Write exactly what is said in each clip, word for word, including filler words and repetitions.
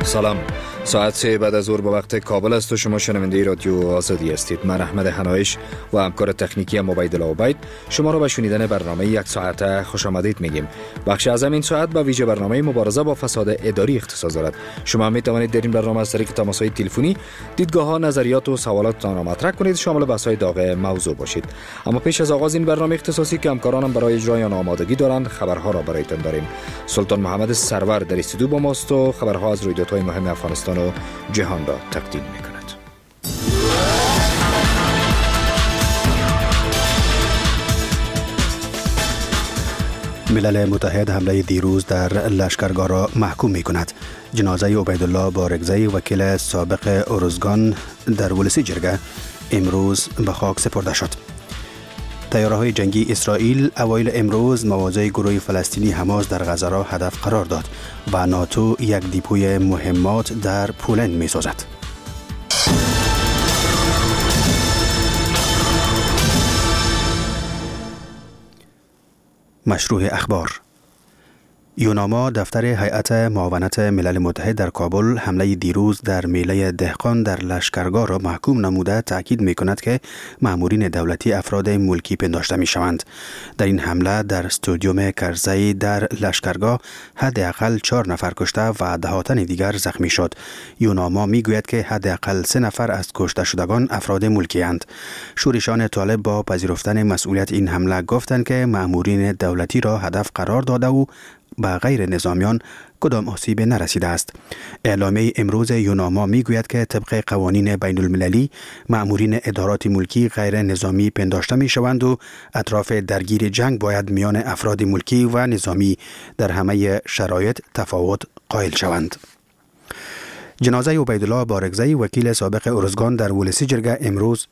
سلام. ساعت سه بعد از ظهر به وقت کابل است و شما شنونده رادیو آزادی هستید. من احمد حنایش و همکار تکنیکی ام عبیدالله عبید شما را به شنیدن برنامه یک ساعته خوش آمدید میگیم. بخش از این ساعت به ویژه برنامه مبارزه با فساد اداری اختصاص دارد. شما می توانید در این برنامه از طریق تماس‌های تلفنی دیدگاه‌ها، نظریات و سوالاتتان را مطرح کنید، شامل بحث‌های داغ موضوع باشید. اما پیش از آغاز این برنامه اختصاصی که همکارانم برای اجرای آن آمادگی دارند، خبرها را برایتان داریم. سلطان محمد سرور در استودیو با ماست و خبرها از رویدادهای مهم افغانستان و جهان را تقدیم می‌کند. ملل متحد حمله دیروز در لشکرگاه را محکوم می‌کند. جنازه عبیدالله بارگزی وکیل سابق ارزگان در ولسی جرگه امروز به خاک سپرده شد. طیاره‌های جنگی اسرائیل اوایل امروز مواضع گروه فلسطینی حماس در غزه را هدف قرار داد و ناتو یک دیپوی مهمات در پولند می‌سازد. مشروع اخبار. یوناما دفتر هیئت معاونت ملل متحد در کابل حمله دیروز در میله دهقان در لشکرگاه را محکوم نموده تاکید می‌کند که مامورین دولتی افراد ملکی پنداشته می‌شوند. در این حمله در استادیوم کرزی در لشکرگاه حداقل چهار نفر کشته و ده تن دیگر زخمی شد. یوناما می‌گوید که حداقل سه نفر از کشته شدگان افراد ملکی اند. شورشان طالب با پذیرفتن مسئولیت این حمله گفتند که مامورین دولتی را هدف قرار داده و به غیر نظامیان کدام آسیب نرسیده است. اعلامیه امروز یوناما میگوید که طبق قوانین بین المللی مأمورین ادارات ملکی غیر نظامی پنداشته می شوند و اطراف درگیر جنگ باید میان افراد ملکی و نظامی در همه شرایط تفاوت قائل شوند. جنازه عبیدالله بارگزی وکیل سابق ارزگان در ولسی جرگه امروز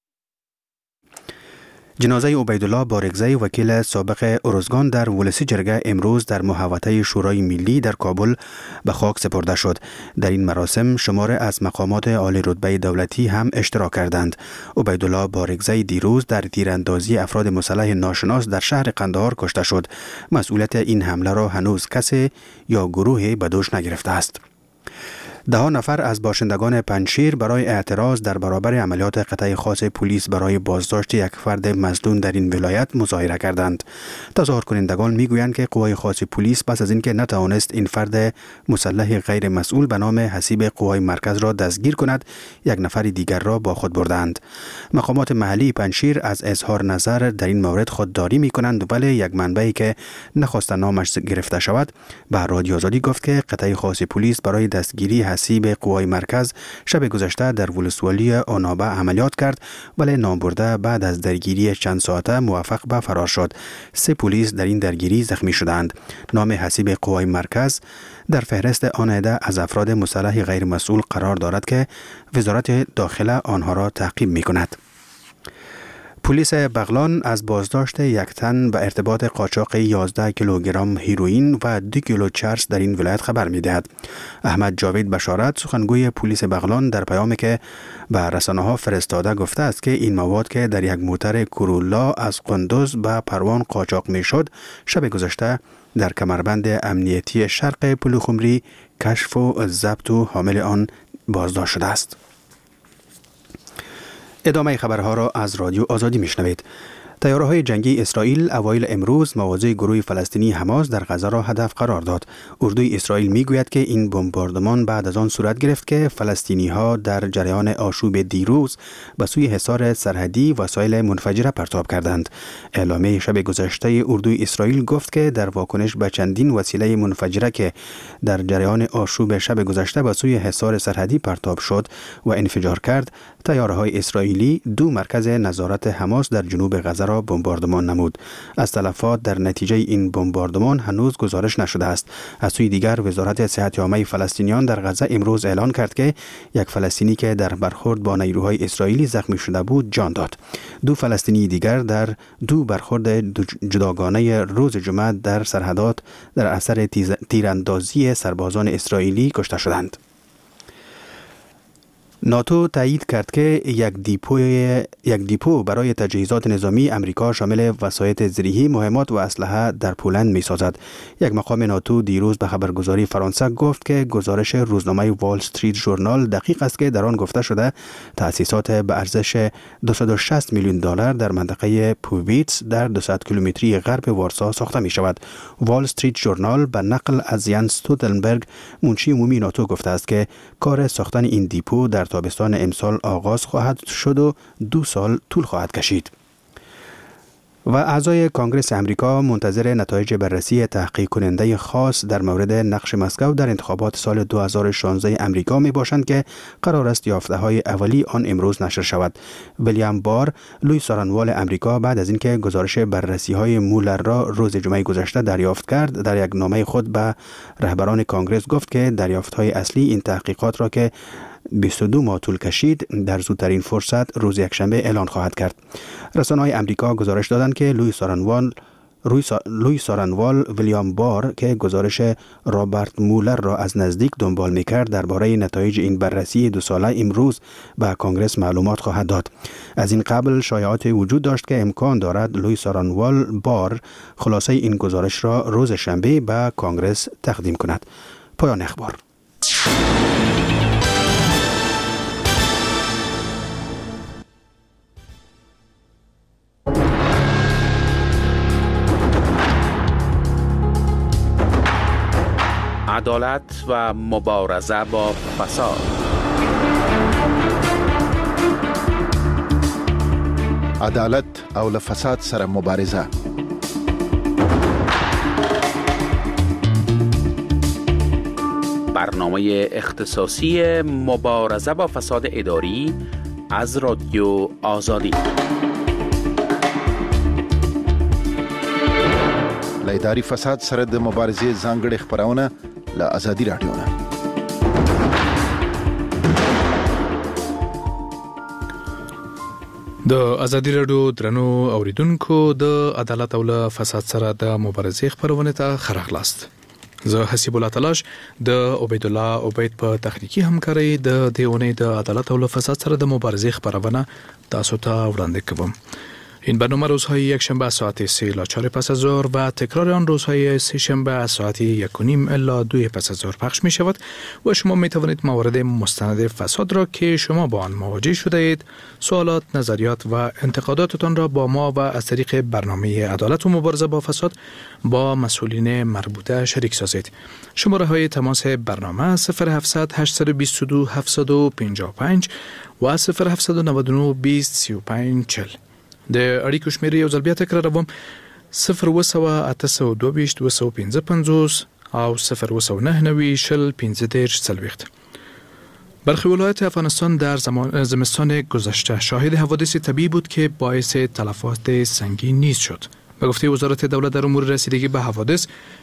جنازه عبیدالله بارگزی وکیل سابق ارزگان در ولسی جرگه امروز در محوطه شورای ملی در کابل به خاک سپرده شد. در این مراسم شمار از مقامات عالی رتبه دولتی هم اشتراک کردند. عبیدالله بارگزی دیروز در تیراندازی افراد مسلح ناشناس در شهر قندهار کشته شد. مسئولیت این حمله را هنوز کسی یا گروهی به دوش نگرفته است. ده نفر از باشندگان پنجشیر برای اعتراض در برابر عملیات قطع خاص پلیس برای بازداشت یک فرد مظنون در این ولایت مظاهره کردند. تظاهر کنندگان میگویند که قوای خاص پلیس پس از اینکه نتوانست این فرد مسلح غیر مسئول به نام حسیب قوای مرکز را دستگیر کند، یک نفر دیگر را با خود بردند. مقامات محلی پنجشیر از اظهار نظر در این مورد خودداری میکنند، ولی یک منبعی که نخواست نامش گرفته شود به رادیو آزادی گفت که قطع خاص پلیس برای دستگیری حسیب قوای مرکز شب گذشته در ولسوالی آنابه عملیات کرد، ولی نامبرده بعد از درگیری چند ساعته موفق به فرار شد. سه پلیس در این درگیری زخمی شدند. نام حسیب قوای مرکز در فهرست آن عده از افراد مسلح غیر مسئول قرار دارد که وزارت داخله آنها را تعقیب می کند. پلیس بغلان از بازداشت یک تن به ارتباط قاچاق یازده کیلوگرم هیروئین و دو کیلو چرس در این ولایت خبر می‌دهد. احمد جاوید بشارت سخنگوی پلیس بغلان در پیامی که به رسانه‌ها فرستاده گفته است که این مواد که در یک موتر کورولا از قندوز به پروان قاچاق می‌شد، شب گذشته در کمربند امنیتی شرق پلوخمری کشف و ضبط و حامل آن بازداشت شده است. ادامه خبرها را از رادیو آزادی میشنوید. طیاره‌های جنگی اسرائیل اوایل امروز مواضع گروه فلسطینی حماس در غزه را هدف قرار داد. اردوی اسرائیل میگوید که این بمباردمان بعد از آن صورت گرفت که فلسطینی‌ها در جریان آشوب دیروز به سوی حصار سرحدی وسایل منفجره پرتاب کردند. اعلامیه شب گذشته اردوی اسرائیل گفت که در واکنش به چندین وسیله منفجره که در جریان آشوب شب گذشته به سوی حصار سرحدی پرتاب شد و انفجار کرد، طیاره‌های اسرائیلی دو مرکز نظارت حماس در جنوب غزه را بمباردمان نمود. از تلفات در نتیجه این بمباردمان هنوز گزارش نشده است. از سوی دیگر وزارت صحت عامه فلسطینیان در غزه امروز اعلان کرد که یک فلسطینی که در برخورد با نیروهای اسرائیلی زخمی شده بود جان داد. دو فلسطینی دیگر در دو برخورد جداگانه روز جمعه در سرحدات در اثر تیراندازی سربازان اسرائیلی کشته شدند. ناتو تایید کرد که یک دیپو یک دیپو برای تجهیزات نظامی امریکا شامل وسایط زرهی، مهمات و اسلحه در پولند می‌سازد. یک مقام ناتو دیروز به خبرگزاری فرانسه گفت که گزارش روزنامه وال استریت ژورنال دقیق است که در آن گفته شده تأسیسات به ارزش دویست و شصت میلیون دلار در منطقه پوویتس در دویست کیلومتری غرب وارسا ساخته می شود. وال استریت ژورنال به نقل از یان استولتنبرگ منشی عمومی ناتو گفته است که کار ساختن این دیپو در تابستان امسال آغاز خواهد شد و دو سال طول خواهد کشید. و اعضای کانگرس امریکا منتظر نتایج بررسی تحقیق کننده خاص در مورد نقش مسکو در انتخابات سال دو هزار و شانزده امریکا می باشند که قرار است یافته های اولی آن امروز نشر شود. ویلیام بار، لوی سارانوال امریکا، بعد از اینکه گزارش بررسی های مولر را روز جمعه گذشته دریافت کرد، در یک نامه خود به رهبران کانگرس گفت که دریافت های اصلی این تحقیقات را که بیست و دو ماه طول کشید در زودترین فرصت روز یکشنبه اعلان خواهد کرد. رسانه‌های امریکا گزارش دادند که لوی سارانوال لوی سارانوال ویلیام بار که گزارش رابرت مولر را از نزدیک دنبال می‌کرد درباره نتایج این بررسی دو ساله امروز به کانگرس معلومات خواهد داد. از این قبل شایعات وجود داشت که امکان دارد لوی سارانوال بار خلاصه این گزارش را روز شنبه به کانگرس تقدیم کند. پایان اخبار. عدالت و مبارزه با فساد. عدالت او له فساد سره مبارزه. برنامه اختصاصی مبارزه با فساد اداری از رادیو آزادی. له اداري فساد سره د مبارزې ځانګړې خبرونه له آزادي رادیو نه. د آزادي رادیو درنو اوریدونکو د عدالت او له فساد سره د مبارزې خبرونه ته خراغلاست. زه حسیب الله تلاش د عبید الله عبید په تخنیکی همکاري د دیونه د عدالت او له فساد سره د مبارزې خبرونه تاسو ته وړاندې کوم. این برنامه روزهای یک شنبه ساعت سه الی چهار پس از ظهر و تکرار آن روزهای سه شنبه ساعت یک و نیم الی دو پس از ظهر پخش می شود و شما می توانید موارد مستند فساد را که شما با آن مواجه شده اید، سوالات، نظریات و انتقاداتتان را با ما و از طریق برنامه عدالت و مبارزه با فساد با مسئولین مربوطه شریک سازید. شماره های تماس برنامه صفر هفتصد هشتصد و بیست و دو هفتصد و پنجاه و پنج و صفر هفتصد و نود و نه بیست سی و پنج چهل. د اړیکو شمیرې یو ځل بیا تکراروم: صفر اوه سوه اته سوه دوه ویشت دوه سوه پنځه پنځوس او صفر اوه سوه نهه نوي شل پنځه دېرش څلوېښت. برخی ولایت افغانستان در زمان زمستان گذشته شاهد حوادث طبیعی بود که باعث تلفات سنگین نیز شد. به گفته وزارت دولت در امور رسیدگی به حوادث،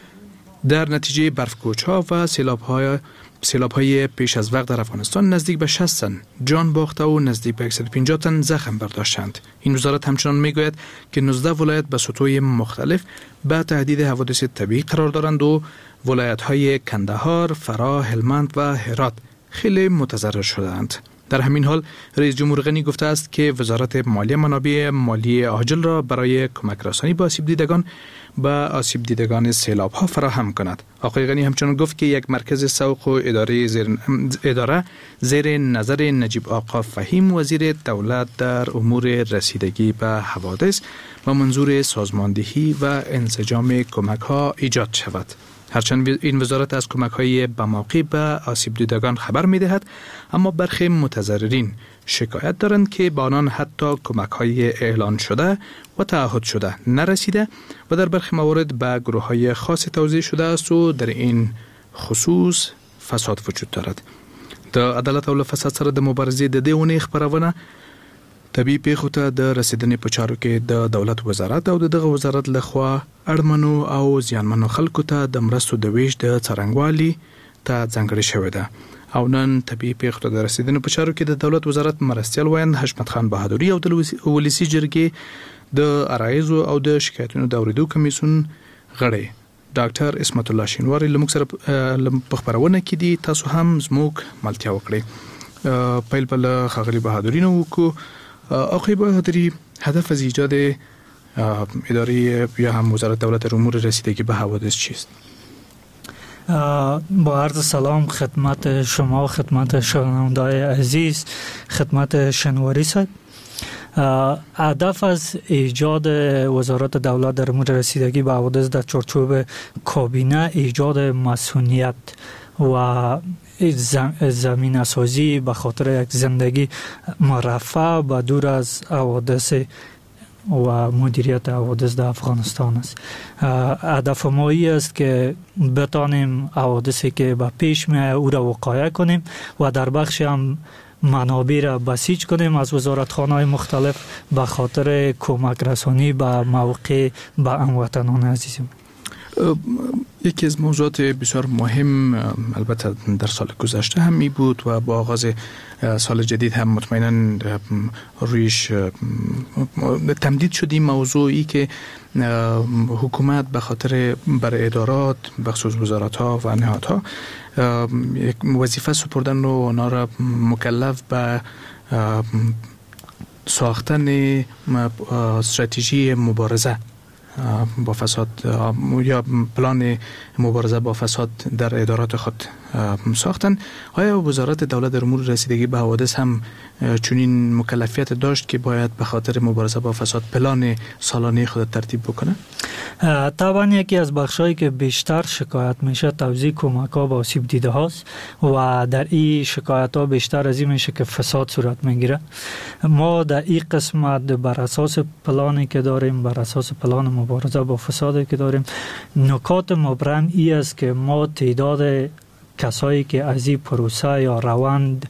در نتیجه برف‌کوچ‌ها و سیلاب‌های سیلاب‌های پیش از وقت در افغانستان نزدیک به شصت تن جان باخته و نزدیک به صد و پنجاه تن زخم برداشتند. این وزارت همچنان میگوید که نوزده ولایت به سطوح مختلف به تهدید حوادث طبیعی قرار دارند و ولایت‌های کندهار، فرا، هلمند و هرات خیلی متضرر شدند. در همین حال رئیس جمهور غنی گفته است که وزارت مالیه منابع مالی عاجل را برای کمک رسانی به آسیب دیدگان به آسیب دیدگان سیلاب ها فراهم کند. آقای غنی همچنان گفت که یک مرکز سوق و اداره زیر, اداره زیر نظر نجیب آقا فهیم وزیر دولت در امور رسیدگی به حوادث و منظور سازماندهی و انسجام کمک ها ایجاد شود. هرچند این وزارت از کمک های بموقع به آسیب دیدگان خبر می دهد، اما برخی متضررین شکایت دارند که به آنان حتی کمک های اعلان شده و تعهد شده نرسیده و در برخی موارد به گروه های خاص توزیع شده است و در این خصوص فساد وجود دارد. د عدالت او فساد سره د مبارزې د دې ونې خبرونه طبیعي پیښو ته د رسیدنې په چارو کې د دولت وزارت او دغه وزارت لخوا اړمنو او زیانمنو خلکو ته د مرستو د ویش د څرنګوالي ته ځانګړې شوې ده. او نن طبیعي پیښو ته د رسیدنې په چارو کې د دولت وزارت مرستیال ویاند حشمت خان بهادري او د ولسي جرګې د عرایضو او د شکایتونو د اوریدو کمیسیون غړی ډاکټر اسمت الله شینواری لموږ سره په خبرونه کې دي. تاسو هم زموږ ملتیا وکړئ. پیل بل خاغلی بهادری نو کو آقای بهادری هدف از ایجاد اداره یا هم وزارت دولت امور رسیدگی به حوادث چیست؟ با عرض سلام خدمت شما، خدمت شنونده‌های عزیز، خدمت شنواری صاحب. هدف از ایجاد وزارت دولت در امور رسیدگی به حوادث در چارچوب کابینه ایجاد مسئولیت و زمینه سازی به خاطر یک زندگی مرفه و دور از حوادث و مدیریت حوادث در افغانستان است. هدف ما ای است که بتانیم حوادثی که به پیش می او را وقایع کنیم و در بخش هم منابع را بسیج کنیم از وزارتخانه‌های مختلف به خاطر کمک رسانی به موقع به هموطنان عزیزم. یکی از موضوعات بسیار مهم البته در سال گذشته هم می بود و با آغاز سال جدید هم مطمئناً رویش تمدید شد این موضوعی که حکومت به خاطر بر ادارات بخصوص وزارت ها و نهادها یک وظیفه سپردن و آنها را مکلف به ساختن استراتژی مبارزه با فساد یا پلان مبارزه با فساد در ادارات خود ساختن. آیا وزارت دولت در امور رسیدگی به حوادث هم چنین مکلفیت داشت که باید به خاطر مبارزه با فساد پلان سالانه خود ترتیب بکنه؟ طبعا یکی از بخشایی که بیشتر شکایت میشه توزیع کمک ها به آسیب دیده هاست و در این شکایت ها بیشتر از این میشه که فساد صورت میگیره. ما در این قسمت بر اساس پلانی که داریم، بر اساس پلان مبارزه با فسادی که داریم، نکات مبرم ای است که ما تعداد کسایی که از این پروسه یا روند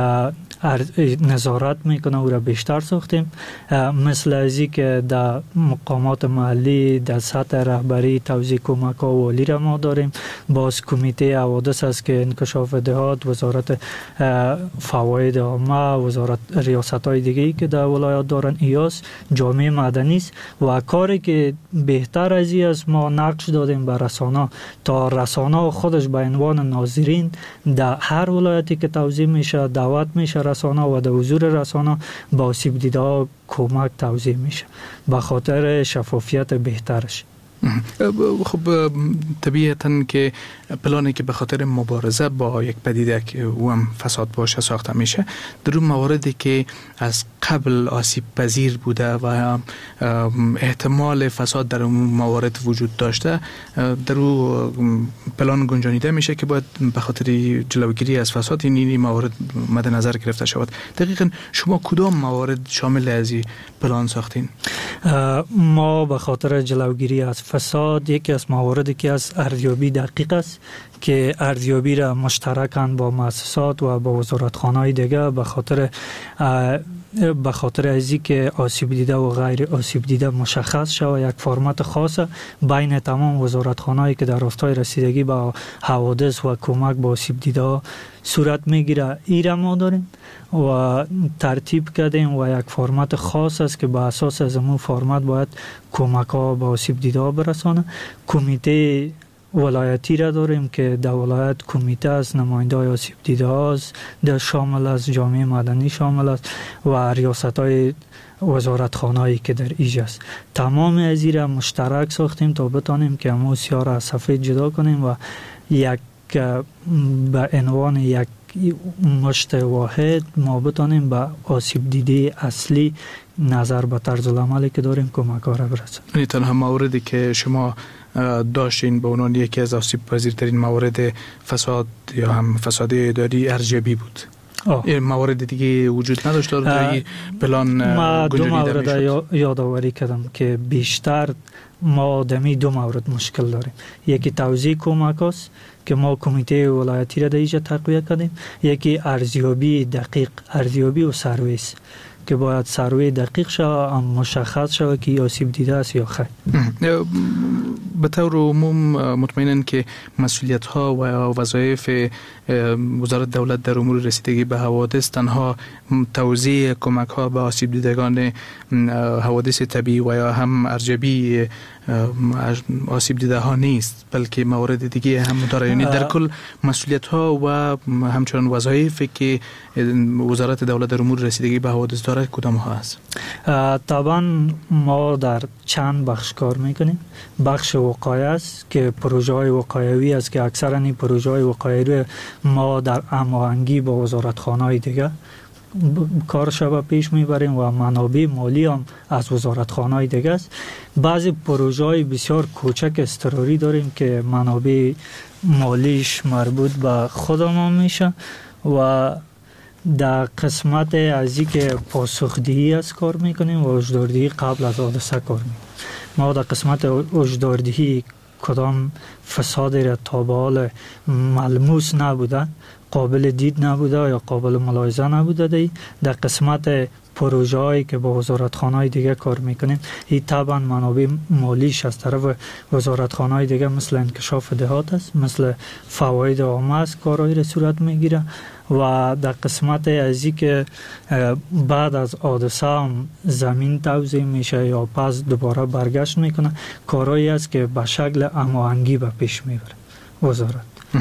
نظارت میکنه او را بیشتر ساختیم، مثل ازی که در مقامات محلی در سطح رهبری توزیع کمک ها والی را ما داریم. باز کمیته حوادث است که انکشاف دهات، وزارت فواید عامه، وزارت ریاست های دیگه که در ولایات دارن، ایاس جامعه مدنی است و کاری که بهتر از این است ما نقش دادیم به رسانه تا رسانه خودش به عنوان ناظرین در هر ولایتی که توزیع میشه دعوت میشه رسانه و در حضور رسانه با آسیب دیده ها کمک توزیع میشه به خاطر شفافیت بهترش. خب طبیعتاً که پلانی که به خاطر مبارزه با یک پدیده که او هم فساد باشه ساخته میشه، در اون مواردی که از قبل آسیب پذیر بوده و احتمال فساد در اون موارد وجود داشته، در اون پلان گنجانیده میشه که باید به خاطر جلوگیری از فساد این موارد مد نظر گرفته شود. دقیقاً شما کدام موارد شامل از این پلان ساختین؟ ما به خاطر جلوگیری از فساد یکی از مواردی که از ارزیابی دقیق است که ارزیابی را مشترکاً با مؤسسات و با وزارتخانه‌های دیگه به خاطر به خاطر ازی که آسیب دیده و غیر آسیب دیده مشخص شود، یک فرمت خاص بین تمام وزارتخانه‌ای که در راستای رسیدگی با حوادث و کمک به آسیب دیده صورت میگیره ایرا ما داریم و ترتیب کردیم و یک فرمت خاص است که به اساس از اون فرمت باید کمک ها به آسیب دیده برسانه. کمیته ولایتی را داریم که در ولایت کمیته از نماینده های آسیب دیده هاست، در شامل از جامعه مدنی شامل است و ریاست های وزارتخانه هایی که در ایجا است. تمام از این را مشترک ساختیم تا بتانیم که همون سیاه را از سفید جدا کنیم و یک به عنوان یک مشت واحد ما بتانیم به آسیب دیده اصلی نظر به طرز العملی که داریم کمک ها را برسانیم. این تنها موردی که شما داشتین به عنوان یکی از آسیب پذیرترین موارد فساد یا هم فساد اداری ارزیابی بود. این موارد دیگه وجود نداشت در پلان ما دو مورد یادآوری کردم که بیشتر ما دمی دو مورد مشکل داریم. یکی توزیع کمک است که ما کمیته ولایتی را در اینجا تقویه کردیم، یکی ارزیابی دقیق، ارزیابی و سرویس که باید سروی دقیق شود، مشخص شود که آسیب دیده است یا خیر. به طور عموم مطمئناً که مسئولیت ها و وظایف وزارت دولت در امور رسیدگی به حوادث تنها توزیع کمک ها به آسیب دیدگان حوادث طبیعی و یا هم ارزیابی آسیب دیده ها نیست، بلکه موارد دیگه هم داره. یعنی در کل مسئولیت ها و همچنان وظایفی که وزارت دولت در امور رسیدگی به حوادث داره کدام ها است؟ طبعا ما در چند بخش کار میکنیم. بخش وقایع است که پروژه های وقایعی است که اکثرا این پروژه های وقایعی ما در هماهنگی با وزارتخانه های دیگه کارش را پیش میبریم و منابع مالی هم از وزارتخانه های دیگه است. بعضی پروژه های بسیار کوچک اضطراری داریم که منابع مالیش مربوط به خودمان میشه و در قسمت از این که پاسخدهی از کار میکنیم و هشداردهی قبل از حادثه کار میکنیم. ما در قسمت هشداردهی کدام فسادی را تا به حال ملموس نبوده، قابل دید نبوده یا قابل ملاحظه نبوده دی. در قسمت پروژه هایی که با وزارتخانه های دیگه کار میکنیم، این طبعا منابع مالیش از طرف وزارتخانه های دیگه مثل انکشاف دهات است، مثل فواید عامه است، کارهایی را صورت میگیره. و در قسمت از این که بعد از حادثه هم زمین توزیع میشه یا پس دوباره برگشت میکنه، کارهایی است که به شکل هماهنگی به پیش میبره وزارت.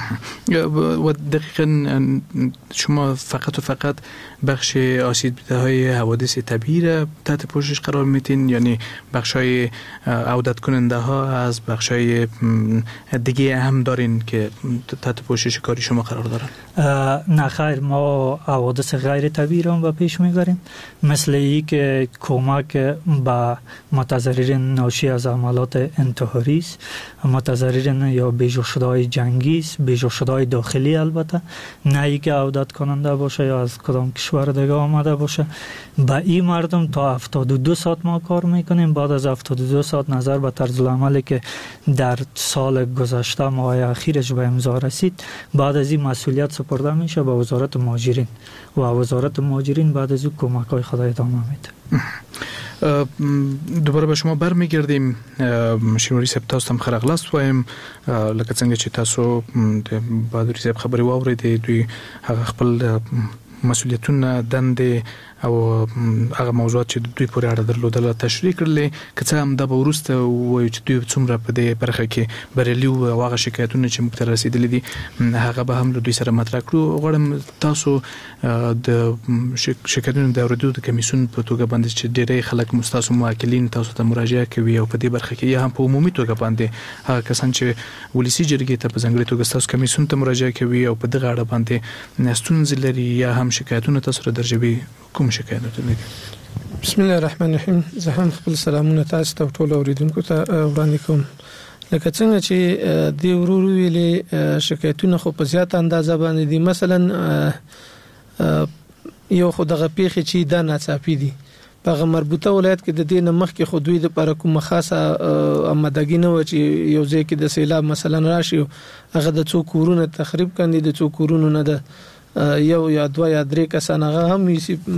و دقیقا شما فقط و فقط بخش آسیب دیده های حوادث طبیعی را تحت پوشش قرار میتین، یعنی بخش های عودت کننده ها از بخش های دیگه هم دارین که تحت پوشش کاری شما قرار دارن؟ نه خیر، ما حوادث غیر طبیعی را به پیش میبریم، مثل ای که کمک به متضررین ناشی از عملات انتحاری است، متضررین یا بیجا شده های جنگی است، بیجا شده های داخلی، البته نه ای که عودت کننده باشه یا از کدام کشور دیگه آمده باشه. با این مردم تا هفتاد و دو ساعت ما کار میکنیم. بعد از هفتاد و دو ساعت نظر به طرز العملی که در سال گذشته ماه اخیرش به امضا رسید، بعد از این مسئولیت سپرده میشه به وزارت مهاجرین و وزارت مهاجرین بعد از او کمک های خود ادامه میده. دوباره به شما برمیگردیم. شینواری صاحب، تاسو هم ښه راغلاست وایم. لکه څنګه چې تاسو د بهادري صاحب خبرې واورېدې، دوی هغه خپل مسؤلیتونه، دندې او هغه موضوعات چې دوی پورې اړه درلودله تشریح کړلې. که څه هم دا به وروسته ووایو چې دوی څومره په دې برخه کې بریالي وو او هغه شکایتونه چې موږ ته رسېدلي دي هغه به هم له دوی سره مطرح کړو. غواړم تاسو د شکایتونو د اورېدو د کمیسیون په توګه باندې چې ډېری خلک مو ستاسو موکلین تاسو ته مراجعه کوي او په دې برخه کې یا هم په عمومي توګه باندې هغه کسان چې ولسي جرګې ته په ځانګړې توګه ستاسو کمیسیون ته مراجعه کوي او په دغه اړه باندې ستونزې لري یا هم شکایتونه تاسو را درجوي، کوم شکایتونه دي؟ بسم الله الرحمن الرحیم. زه هم خپل سلامونه تاسو ته ټول اوریدونکو ته وړاندې کوم. لکه څنګه چې د ورورو ویلې شکایتونه خو په زیات اندازه باندې دي. مثلا یو خو دغه پیښې چې د ناڅاپي دي په مربوطه ولایت کې د دې نه مخکې خو دوی د پر کومه خاصه آمادګي نه و چې یو ځای کې د سیلاب مثلا راشي هغه د څو کورونه تخریب کړي، د څو کورونو نه ده یو یا دوه یا درې کسان هغه هم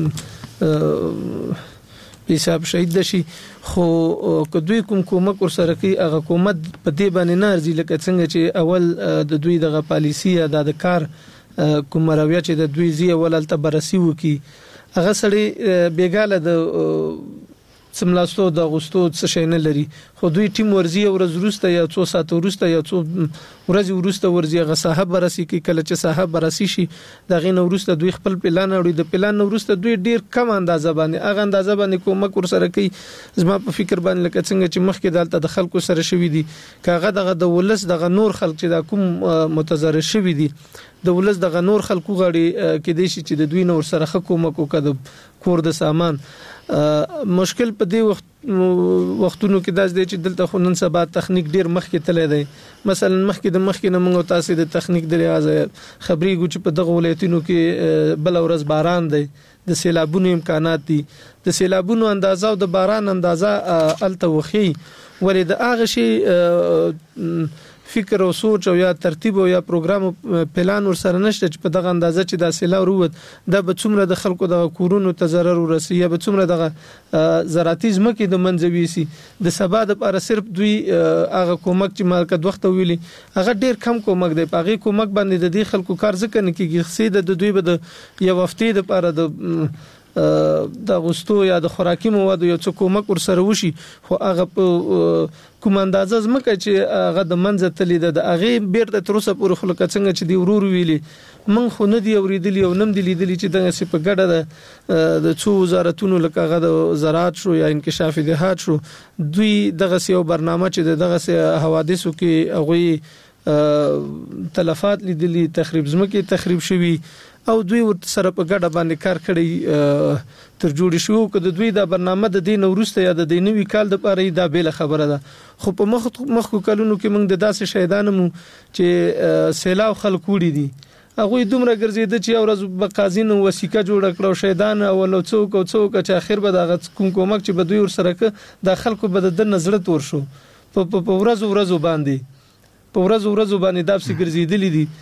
حساب شهید شي. خو که دوی کوم کومک ورسره کوي هغه حکومت په دې باندې نه ارزي، لکه څنګه چې اول د دوی دغه پالیسی یا د کار کوم رویه چې د دوی زی اول الته بررسي وکي هغه سړی بیګاله د سملاستو د اغوستو څه شي نه لري. خو دوی ټیم ورزي ورځ وروسته یا څو ساعت وروسته یا څو ورځې وروسته ورزي هغه صاحب بررسي کوي. کله چې صاحب بررسي شي دغه نو وروسته دوی خپل پلان اوري، د پلان نو وروسته دوی ډیر کم اندازه باندې هغه اندازه باندې کومک ورسره کوي. زما په فکر باندې لکه څنګه چې مخکې دالته د خلکو سره شوي دي، کاغه دغه د ولس دغه نور خلک چې دا کوم متضرر شوي دي د ولس دغه نور خلکو غړي کې دي چې د دوی نور سره کومک وکړي کور د سامان. مشکل په دې وخت وختونو کې داس دی چې دلته خو نن سبا تخنیک ډیر مخکې تللی دی. مثلا مخکې د مخکې نه موږ تاسو د تخنیک د لحاظ خبرې ګو چې په دغه ولایتونو کې بل ورځ باران دی، د سیلابونو امکانات دي، د سیلابونو اندازه او د باران اندازه الته وخی ولې د هغه شی فکر او سوچ او یا ترتیب او یا پروګرام پلان ورسره نشته چې په دغه اندازه چې د سیلاب وروت د به څومره د خلکو د کورونو ته ضرر ورسي یا به څومره د زراعتي ځمکې د منځوي سي. د سبا د لپاره صرف دوی هغه کومک چې مالکه وخت ویلي هغه ډیر کم کومک دی. په هغه کومک باندې د دې خلکو کار ځکه نه کیږي. سید د دوی به د یو هفته د لپاره د د غوستو یا د خوراکي موادو یو څه کومک ورسره وشي خو هغه په کوم اندازه زمکه چې هغه د منځ تلې د هغه بیرته تر اوسه پورې خلک څنګه چې دی ورور ویلي من خو نه دی اوریدلی او نم دی لیدلی چې دغه څه په ګډه د د څو وزارتونو لکه هغه د زراعت شو یا انکشاف دهات شو دوی دغه یو برنامه چې دغه حوادثو کې هغه تلفات لیدلی تخریب زمکه تخریب شوی او دوی سره په ګډه باندې کار کړی تر جوړ شو کده دوی دا برنامه د دین ورسته یا د دینوي کال د پاره دا بیل خبره ده خو په مخ مخ کلونو کې موږ د داسې شهیدانمو چې سیلاو خلک وړي دي هغه دومره ګرځیده چې اورز په قاضین وسیکه جوړ کړو شهیدان او لو څوک او څوک چې اخر به د کوم کومک چې به دوی ورسره ک د خلکو به د نظر تور شو په په ورځ ورځ باندې په ورځ ورځ باندې داسې ګرځیدلې دي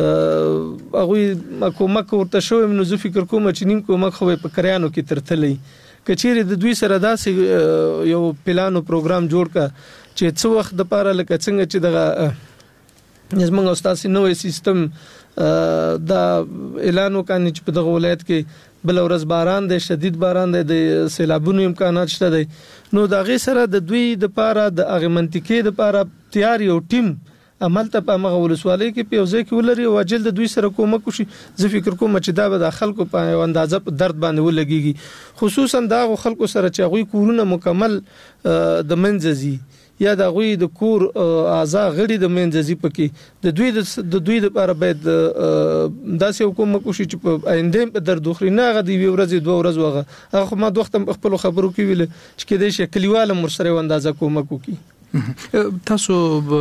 هغه کومک ورته شوی نو زه فکر کوم چې نیم کومک خو په کریانو کې ترتلې کچېره د دوی سره داسې یو پلان او پروګرام جوړ کا چې څو وخت د پاره لکه څنګه چې دغه زمونږ استاد نوې سیستم دا اعلان وکړي چې په دغه ولایت کې بل ورځ باران دی شدید باران دی د سیلابونو امکانات شته دي نو دا غي سره د دوی د پاره د اغه منطقې د پاره تیار یو ټیم عمل ته په مغه ولسوالۍ کې پیوځي کې ولري او اجل د دوی سره کومک وشي زه فکر کوم چې دا به د خلکو په اندازه په درد باندې ولګيږي خصوصا دا خلکو سره چې غوي کورونه مکمل د منځزي یا د غوي د کور اعضاء غړي د منځزي پکې د دوی د دوی لپاره باید داسې کومک وشي چې په آینده په درد خوري نه غدي وی ورځ دوه ورځ وغه هغه ما دوخت خپل خبرو کې ویل چې کله شي کلیواله مر سره اندازه کومک وکي تاسو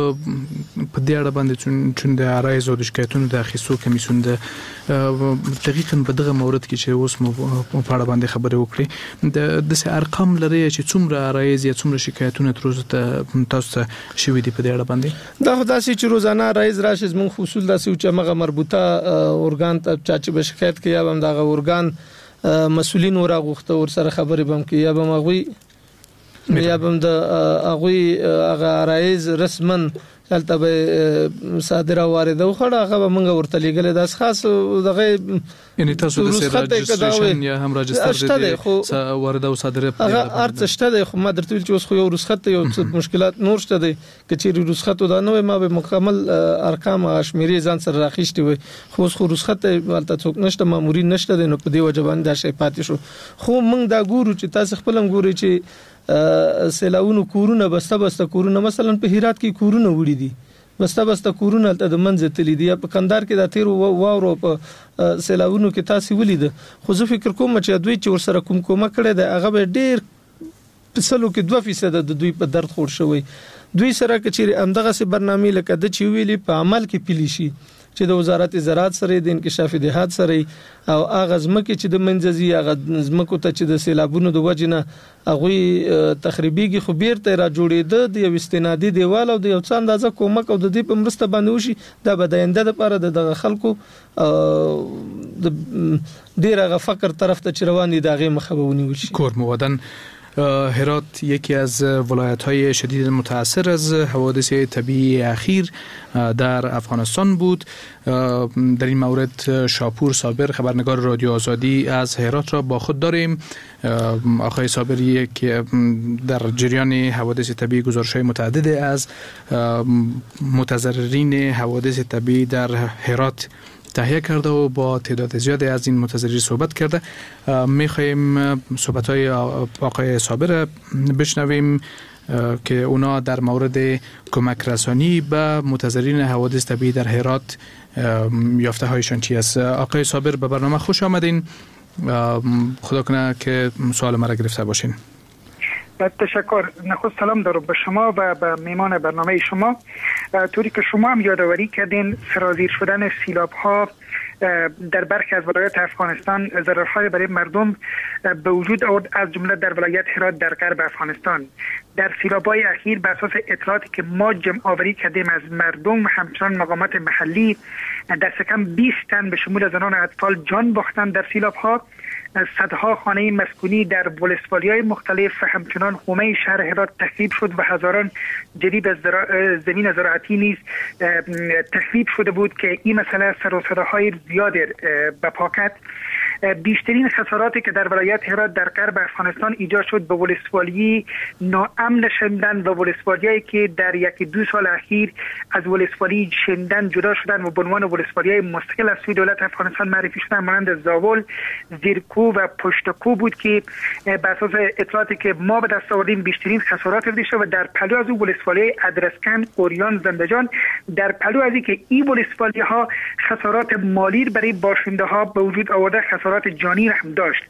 په دې اړه باندې چې د عرایز او د شکایتونو د اخیستو کمیسیون د دقیقاً په دغه مورد کې چې اوس مو په اړه باندې خبرې وکړي د د ارقام لري چې څومره عرایز یا څومره شکایتونه تر اوسه تاسو ته شوي دي په دې اړه باندې دا خدای چې روزانه عرایز راشي زموږ خصوص داسې چې مغه مربوطه اورګان ته چې به شکایت کوي یا هم دغه اورګان مسولین ورغوخته ور سره خبرې بم کوي یا به مغوي یا بم د هغه هغه رئیس رسمن دلته به صادره وارده وخړه هغه موږ ورته لګل د خاص دغه یعنی تاسو د رجستریشن یا هم رجستر دي وارده او صادره هغه ارڅشته د خو ما درته چې اوس خو یو رخصت یو مشکلات نور شته دي کچې رخصت دا نو ما به مکمل ارقام شمیرې ځان سره راخښتي وي خو اوس خو رخصت ولته څوک نشته مامورین نشته نو په دې وجبان دا شی پاتې شو خو موږ دا ګورو چې تاسو خپلم ګوري چې سیلاونو کورونه بسته بسته کورونه مثلا په هرات کې کورونه وړي دي بسته بسته کورونه ته د منځ تللی دي په کندهار کې د تیر واورو په سیلاونو کې تاسو ولید خو زه فکر کوم چې دوی چې ورسره کوم کومه کړي د هغه ډیر په سلو کې دوه فیصد د دوی په درد خور شوی دوی سره کچېره امدغه سي برنامه لکه د چی ویلي په عمل کې پلی شي چې د وزارت زراعت سره د انکشاف دهات سره او اغه زمکه چې د منځزي اغه زمکو ته چې د سیلابونو د وجنه اغه تخریبيږي خو بیرته را جوړېده د یو استنادي دیوال او د یو څه اندازه کومک او د دې په مرسته باندې وشي د بداینده لپاره د خلکو د ډیره فقر طرف ته روان دي دغه مخبونی وشي کور مودن هرات یکی از ولایت‌های شدید متاثر از حوادث طبیعی اخیر در افغانستان بود. در این مورد شاپور صابر خبرنگار رادیو آزادی از هرات را با خود داریم. آقای صابری که در جریان حوادث طبیعی گزارش‌های متعدد از متضررین حوادث طبیعی در هرات تهیه کرده و با تعداد زیادی از این متضررین صحبت کرده. میخواهیم صحبت‌های آقای صابر بشنویم که اونا در مورد کمک رسانی به متضررین حوادث طبیعی در هرات یافته هایشان چی است. آقای صابر به برنامه خوش آمدین. خدا کنه که سوال مرا گرفته باشین. تشکر. نخست سلام دارم به شما و به میمان برنامه شما. طوری که شما هم یادآوری کردین سرازیر شدن سیلاب ها در برخی از ولایات افغانستان ضررهای برای مردم به وجود آورد از جمله در ولایت هرات در غرب افغانستان. در سیلاب‌های اخیر بر اساس اطلاعاتی که ما جمع آوری کردیم از مردم همچنان مقامات محلی دست کم بیست تن به شمول زنان و اطفال جان باختند در سیلاب‌ها. صدها خانه مسکونی در ولسوالی‌های مختلف و همچنان حومه شهر هرات تخریب شد و هزاران جریب از زمین زراعتی نیز تخریب شده بود که این مسئله سر و صداهای زیاد بپا کرد. بیشترین خساراتی که در ولایت هرات در غرب افغانستان ایجاد شد به ولسوالی ناامن شدن و ولسوالیایی که در یکی دو سال اخیر از ولسوالی شدن جدا شدن و به عنوان ولسوالی‌های مستقل از سوی دولت افغانستان معرفی شدن، مانند زاول، زیرکو و پشتکو بود که بر اساس اطلاعاتی که ما به دست آوردیم بیشترین خسارات دیده شد. و در پلو از اون ولسوالی ادرسکن، اوریان، زندجان، در پلو از اینکه این ولسوالی ها خسارات مالی برای باشنده ها به وجود آورده، خسارات جانی هم داشت.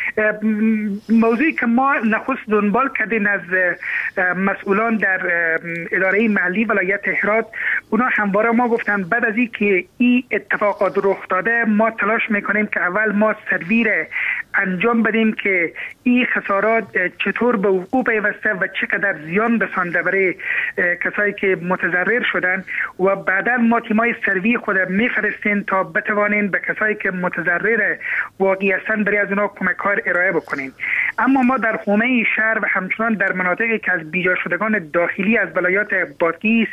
موضوعی که ما نخست دنبال کردیم از مسئولان در اداره محلی ولایت هرات، اونا همواره ما گفتن بعد از اینکه این اتفاقات رخ داده ما تلاش میکنیم که اول ما سرویر انجام بدیم که این خسارات چطور به وقوع پیوسته و چقدر زیان رسانده برای کسایی که متضرر شدن، و بعدا ما تیمای سروی خود میفرستیم تا بتوانیم به کسایی که متضرر واقعی هستند برای از اونا کمک‌ها ارائه بکنیم. اما ما در حومه شهر و همچنان در مناطقی که از بیجا شدگان داخلی از ولایات بادغیس،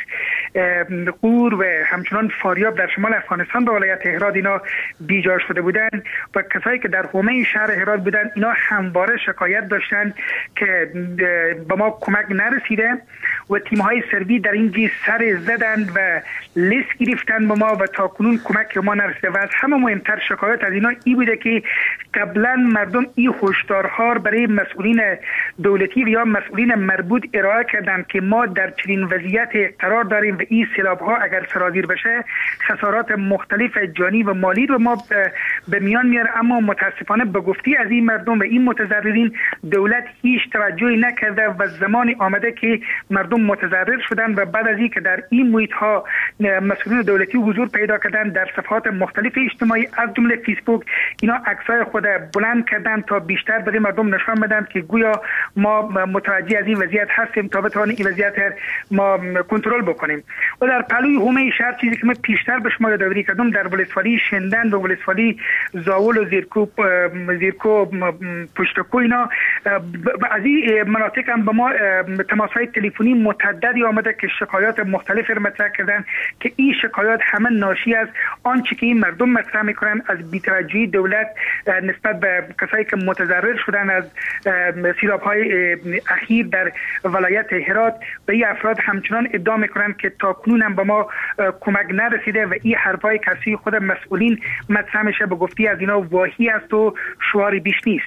غور و همچنان فاریاب در شمال افغانستان به ولایت هرات اینا بیجا شده بودند و کسایی که در حومه شهر هرات بودند اینا همواره شکایت داشتند که به ما کمک نرسیده و تیم‌های سروی در این جهت سر زدند و لیست گرفتند به ما و تا کنون کمک ما نرسیده. و از همه مهمتر شکایت از اینا ای بوده که قبلا مردم این هشدارها برای مسئولین دولتی و یا مسئولین مربوط ارائه کردند که ما در چنین وضعیت قرار داریم و این سیلاب‌ها اگر سرازیر بشه خسارات مختلف جانی و مالی رو ما به میان میاره، اما متاسفانه به گفته از این مردم و این متضررین دولت هیچ توجهی نکرده و زمانی آمده که مردم متضرر شدن و بعد از این که در این محیط ها مسئولین دولتی حضور پیدا کردن در صفحات مختلف اجتماعی از جمله فیسبوک اینا عکسای خود بلند کردن تا بیشتر برای مردم نشان بدن که گویا ما متوجه از این وضعیت هستیم تا بتوانیم این وضعیت ما کنترل بکنیم. و در پلوی حومه شهر چیزی که من پیشتر به شما یادآوری کردم در ولسوالی شندن و ولسوالی زاول و زیرکو زیرکو پشتکو اینا از این مناطق هم به ما تماس‌های تلفنی متعددی آمده که شکایات مختلف رو مطرح کردن که این شکایات همه ناشی از آنچه که این مردم مطرح میکنن از بی‌توجهی دولت نسبت به کسایی که متضرر شدن از سیلاب‌های اخیر در ولایت هرات و این افراد همچنان ادعا میکنن که تا کنون هم به ما کمک نرسیده و این حرفای کسی خود مسئولین مطرح میشه به گفتی از اینا واهی است و شعار بیش نیست.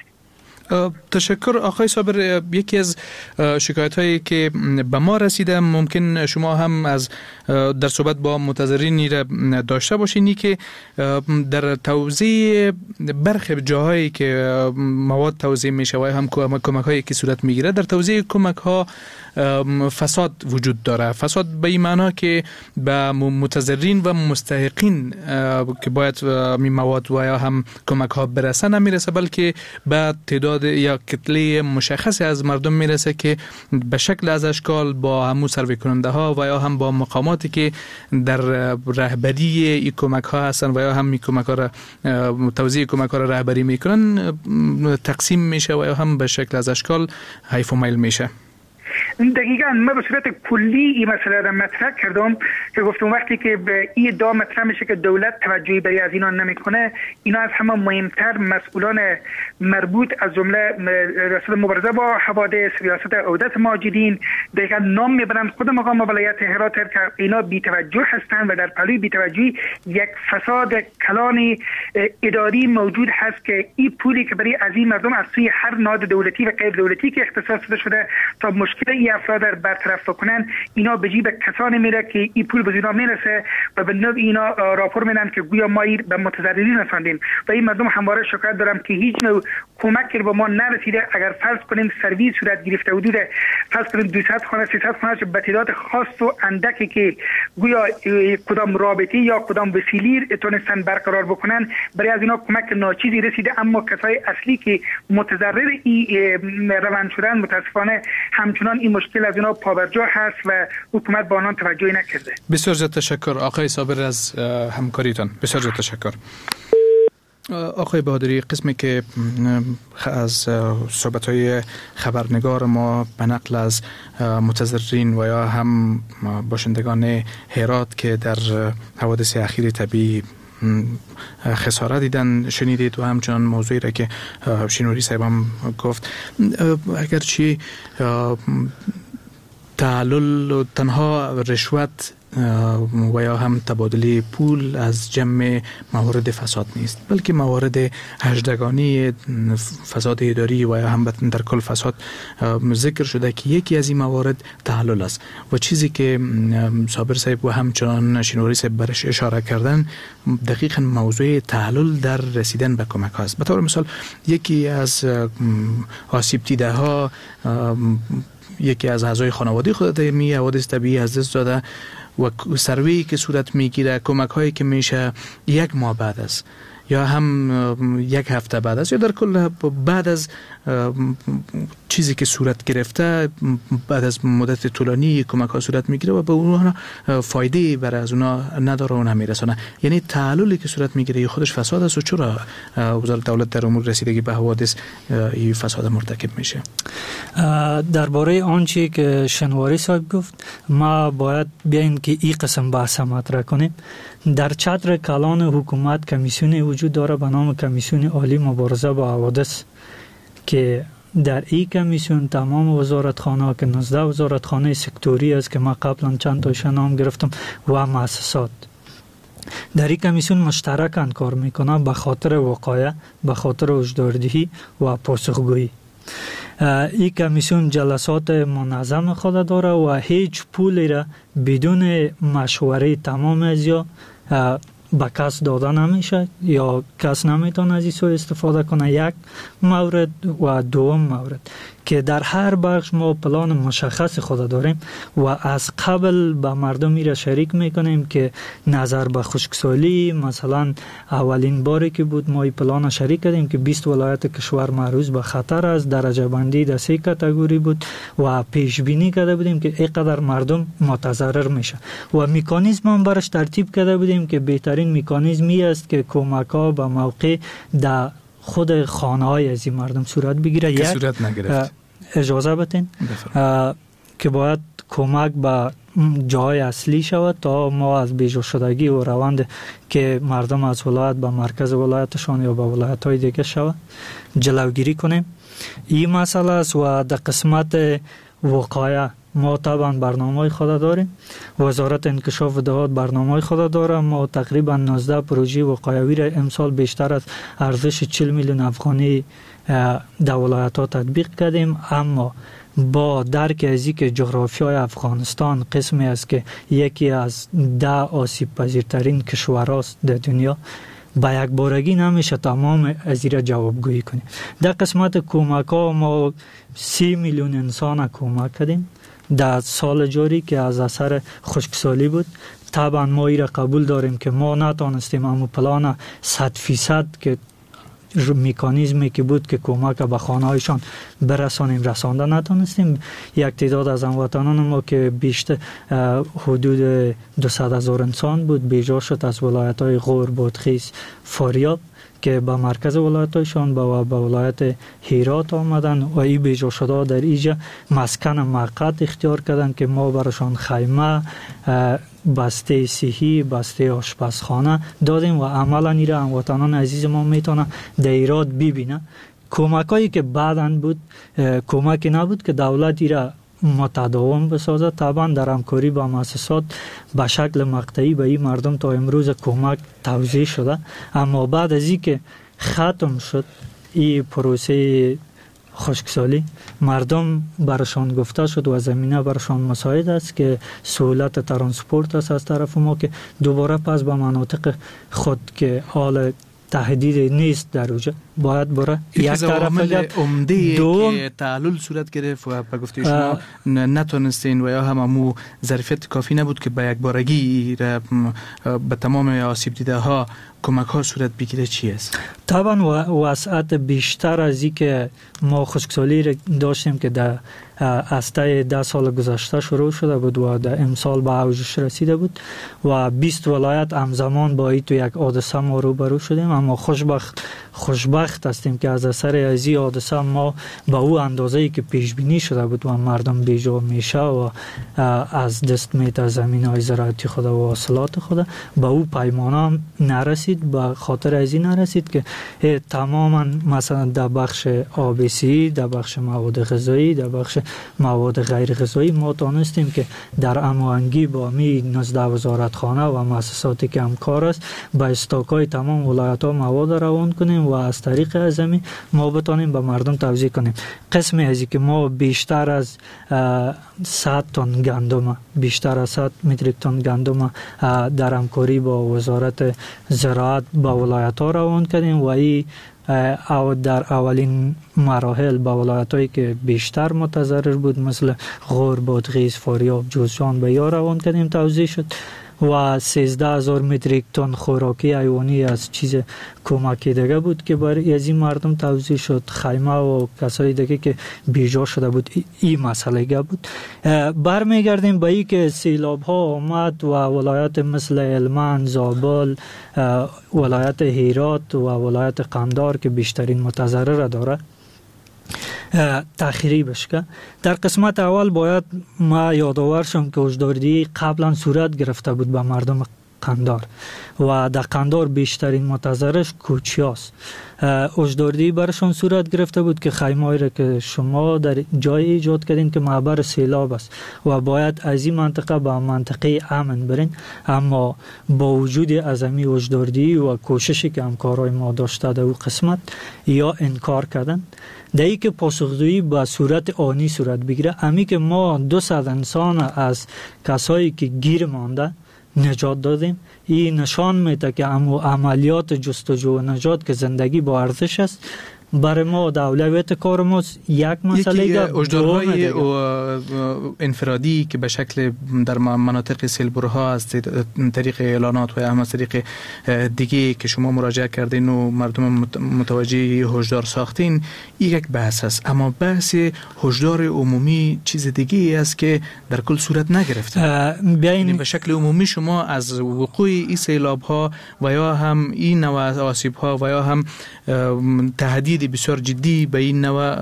تشکر آقای صابر. یکی از شکایت هایی که به ما رسیده ممکن شما هم از در صحبت با متضررین داشته باشین که در توزیع برخی جاهایی که مواد توزیع میشه و هم کمک هایی که صورت میگیره در توزیع کمک ها فساد وجود داره. فساد به این معنا که به متضررین و مستحقین که باید می مواد و یا هم کمک ها برسه نمیرسه، بلکه به تعداد یا کتله مشخصی از مردم میرسه که به شکل از اشکال با همون سروی کننده ها و یا هم با مقاماتی که در رهبری این کمک ها هستن و یا هم این کمک ها را توزیع کمک ها را رهبری میکنن تقسیم میشه و یا هم به شکل از اشکال حیف و میل میشه. دقیقاً من به صورت کلی این مسئله را مطرح کردم که گفتم وقتی که به این ادعا مطرح میشه که دولت توجهی برای از اینا نمیکنه، اینا از همه مهمتر مسئولان مربوط از جمله ریاست مبارزه با حوادث، ریاست عودت مهاجرین دقیقاً نام میبرن خود مقام ولایت هرات که اینا بی‌توجه هستند و در پلوی بی‌توجهی یک فساد کلان اداری موجود هست که این پولی که برای از این مردم از سوی هر نهاد دولتی و غیر دولتی که اختصاص شده تا مشکل این افراد را برطرف کنن، اینا به جیب کسانی میره که این پول به اینا میرسه و به نوع اینا راپور میدن که گویا ما به متضررین رساندیم و این مردم همواره شکایت دارم که هیچ نوع کمکی به ما نرسیده. اگر فرض کنیم سرویس صورت گرفته حدود فرض کنیم دویست خانه سیصد خانه به تعداد خاص و اندکی که گویا کدام رابطه یا کدام وسیله تونستن برقرار بکنن برای از اینا کمک ناچیزی رسیده، اما کسای اصلی که متضرر این روند شدن متاسفانه همچنان این مشکل از اینا پابرجا هست و حکومت با آنان توجهی نکرده. بسیار زیاد تشکر آقای صابر از همکاریتان. بسیار زیاد تشکر. آقای بهادری، قسمی که از صحبت‌های خبرنگار ما به نقل از متضررین و یا هم باشندگان هرات که در حوادث اخیر طبیعی خسارت دیدن شنیدید و همچنان موضوعی را که شینوری صاحب هم گفت. اگرچه تعلل تنها رشوت و یا هم تبادل پول از جمع موارد فساد نیست، بلکه موارد هجدگانی فساد اداری و یا هم در کل فساد ذکر شده که یکی از این موارد تعلل است و چیزی که صابر صاحب و همچنان شینوری صاحب برش اشاره کردن دقیقاً موضوع تعلل در رسیدن به کمک هاست. به طور مثال یکی از آسیب دیده ها یکی از اعضای خانواده خود می حوادث طبیعی از دست داده و سروی که صورت میگیره، کمک هایی که میشه یک ماه بعد است یا هم یک هفته بعد است یا در کل بعد از چیزی که صورت گرفته بعد از مدت طولانی کمک ها صورت میگیره و به اونها فایده برای از اونها نداره و نمیرسانه. یعنی تعللی که صورت میگیره خودش فساد است و چرا وزارت دولت در امور رسیدگی به حوادث این فساد مرتکب میشه؟ درباره آنچه که شنواری صاحب گفت ما باید بیاین که این قسم بحث مطرح کنیم. در چتر کلان حکومت کمیسیونی وجود داره به نام کمیسیون عالی مبارزه با حوادث که در این کمیسیون تمام وزارتخانه که نوزده وزارتخانه سکتوری است که ما قبلا چند تایش نام گرفتم و مؤسسات در این کمیسیون مشترکاً کار میکنه به خاطر وقایع، به خاطر هشداردهی و پاسخگویی. این کمیسیون جلسات منظم خود داره و هیچ پولی را بدون مشوره تمام ازیا به کس داده نمیشه یا کس نمیتونه از این سوی استفاده کنه. یک مورد و دوم مورد که در هر بخش ما پلان مشخص خود داریم و از قبل به مردم میره شریک میکنیم که نظر به خشکسالی مثلا اولین باری که بود ما این پلان شریک کردیم که بیست ولایت کشور معرض به خطر است، درجه بندی در سه کاتگوری بود و پیش بینی کرده بودیم که اینقدر مردم متضرر میشه و مکانیزم هم برش ترتیب کرده بودیم که بهترین مکانیزمی است که کمک ها به موقع در خود خانه های از این مردم صورت بگیره. که صورت نگرفت. اجازه بتین که باید کمک به جای اصلی شود تا ما از بیجا شدگی و روند که مردم از ولایت به مرکز ولایتشان یا به ولایت های دیگه شود جلوگیری کنیم. این مسئله است و در قسمت وقایع ما طبعا برنامه خود داریم. وزارت انکشاف دهات برنامه خود داره. ما تقریبا نوزده پروژه وقایوی را امسال بیشتر از ارزش چهل میلیون افغانی در ولایت ها تطبیق کردیم، اما با درک از اینکه جغرافیای افغانستان قسمی است که یکی از ده آسیب پذیرترین کشورهاست در دنیا، با یک بارگی نمیشه تمام از این را جوابگویی کنیم. در قسمت کمک ها ما سی میلیون انسان کمک کردیم در سال جاری که از اثر خشکسالی بود. طبعا ما این را قبول داریم که ما نتانستیم اما پلان صد فیصد که مکانیزمی که بود که کمک به خانه هایشان برسانیم رسانده نتانستیم. یک تعداد از هموطنان ما که بیشتر حدود دویست هزار انسان بود بیجا شد از ولایت های غور، بادغیس، فاریاب که به مرکز ولایتشان و به ولایت هرات آمدن و این بیجا شده در اینجا مسکن موقت اختیار کردن که ما براشان خیمه، بسته صحی، بسته آشپزخانه دادیم و عملا این را هموطنان عزیز ما میتونه در ایراد ببینه. کمک هایی که بعدن بود کمکی نبود که دولت این را متداوم بسازه. طبعا در همکاری با مؤسسات به شکل مقطعی به این مردم تا امروز کمک توزیع شده، اما بعد از این که ختم شد این پروسه خشکسالی مردم برشان گفته شد و زمینه برشان مساعد است که سهولت ترانسپورت است از طرف ما که دوباره پس به مناطق خود که حال تهدید نیست در اوجا باید برای یک طرف عمده که تعلل صورت گرفت و به گفته شما نتونستین و یا هممو ظرفیت کافی نبود که به یک بارگی به تمام آسیب دیده ها کمک ها صورت بگیره چی است؟ طبعا وسعت بیشتر از این که ما خشکسالی داشتیم که در از طی ده سال گذشته شروع شده بود و در امسال به اوجش رسیده بود و بیست ولایت همزمان با این تو یک حادثه ما روبرو شدیم، اما خوشبخت خوشبخت بدبخت هستیم که از اثر ازی حادثه ما به او اندازه‌ای که پیش بینی شده بود و مردم بیجا میشه و از دست میت زمین‌های زراعتی خود و حاصلات خود به او پیمانه نرسید. به خاطر ازی نرسید که تماما مثلا در بخش آبیسی، در بخش مواد غذایی، در بخش مواد غیر غذایی ما تانستیم که در هماهنگی با می نزد وزارتخانه و مؤسساتی که همکار است به استاکای تمام ولایت‌ها مواد روان کنیم و از طریق ازمی ما بتانیم به مردم توزیع کنیم. قسمی ازی که ما بیشتر از صد تن گندم، بیشتر از صد متریک تن گندم در همکاری با وزارت زراعت به ولایت‌ها روان کردیم و این او در اولین مراحل با ولایت‌هایی که بیشتر متضرر بود مثل غور، بادغیس، فاریاب، جوزجان به یا روان کردیم توزیع شد و سیزده هزار متریک تن خوراکی حیوانی از چیز کمکی دیگه بود که برای از این مردم توزیع شد. خیمه و کسای دیگه که بیجا شده بود این مسئله بود. برمیگردیم به این که سیلاب ها آمد و ولایت مثل هلمند، زابل، ولایت هرات و ولایت قندهار که بیشترین متضرر داره تأخیری بشه. در قسمت اول باید ما یادآور شم که هشداردهی قبلا صورت گرفته بود به مردم قندهار و در قندهار بیشترین متضررش کوچیاست. هشداردهی برشان صورت گرفته بود که خیمه‌ای را که شما در جای ایجاد کردین که معبر سیلاب است و باید از این منطقه به منطقه امن برین، اما با وجود عزمی هشداردهی و کوششی که همکارای ما داشته در اون قسمت یا انکار کردن در ای که پاسخگویی به صورت آنی صورت بگیره. امی که ما دو صد انسان از کسایی که گیر مانده نجات دادیم. این نشان میده که عملیات جستجو و نجات که زندگی با ارزش است برای ما در اولویت کار ما یک مسئله یکی هشدارهای انفرادی که به شکل در مناطق سیلبرها از طریق اعلانات و هم از طریق دیگه که شما مراجعه کردین و مردم متوجه هشدار ساختین یک بحث است، اما بحث هشدار عمومی چیز دیگه است که در کل صورت نگرفته. یعنی به شکل عمومی شما از وقوع این سیلاب ها و یا هم این نوع آسیب ها و یا هم تهدید بسیار جدی به این نوع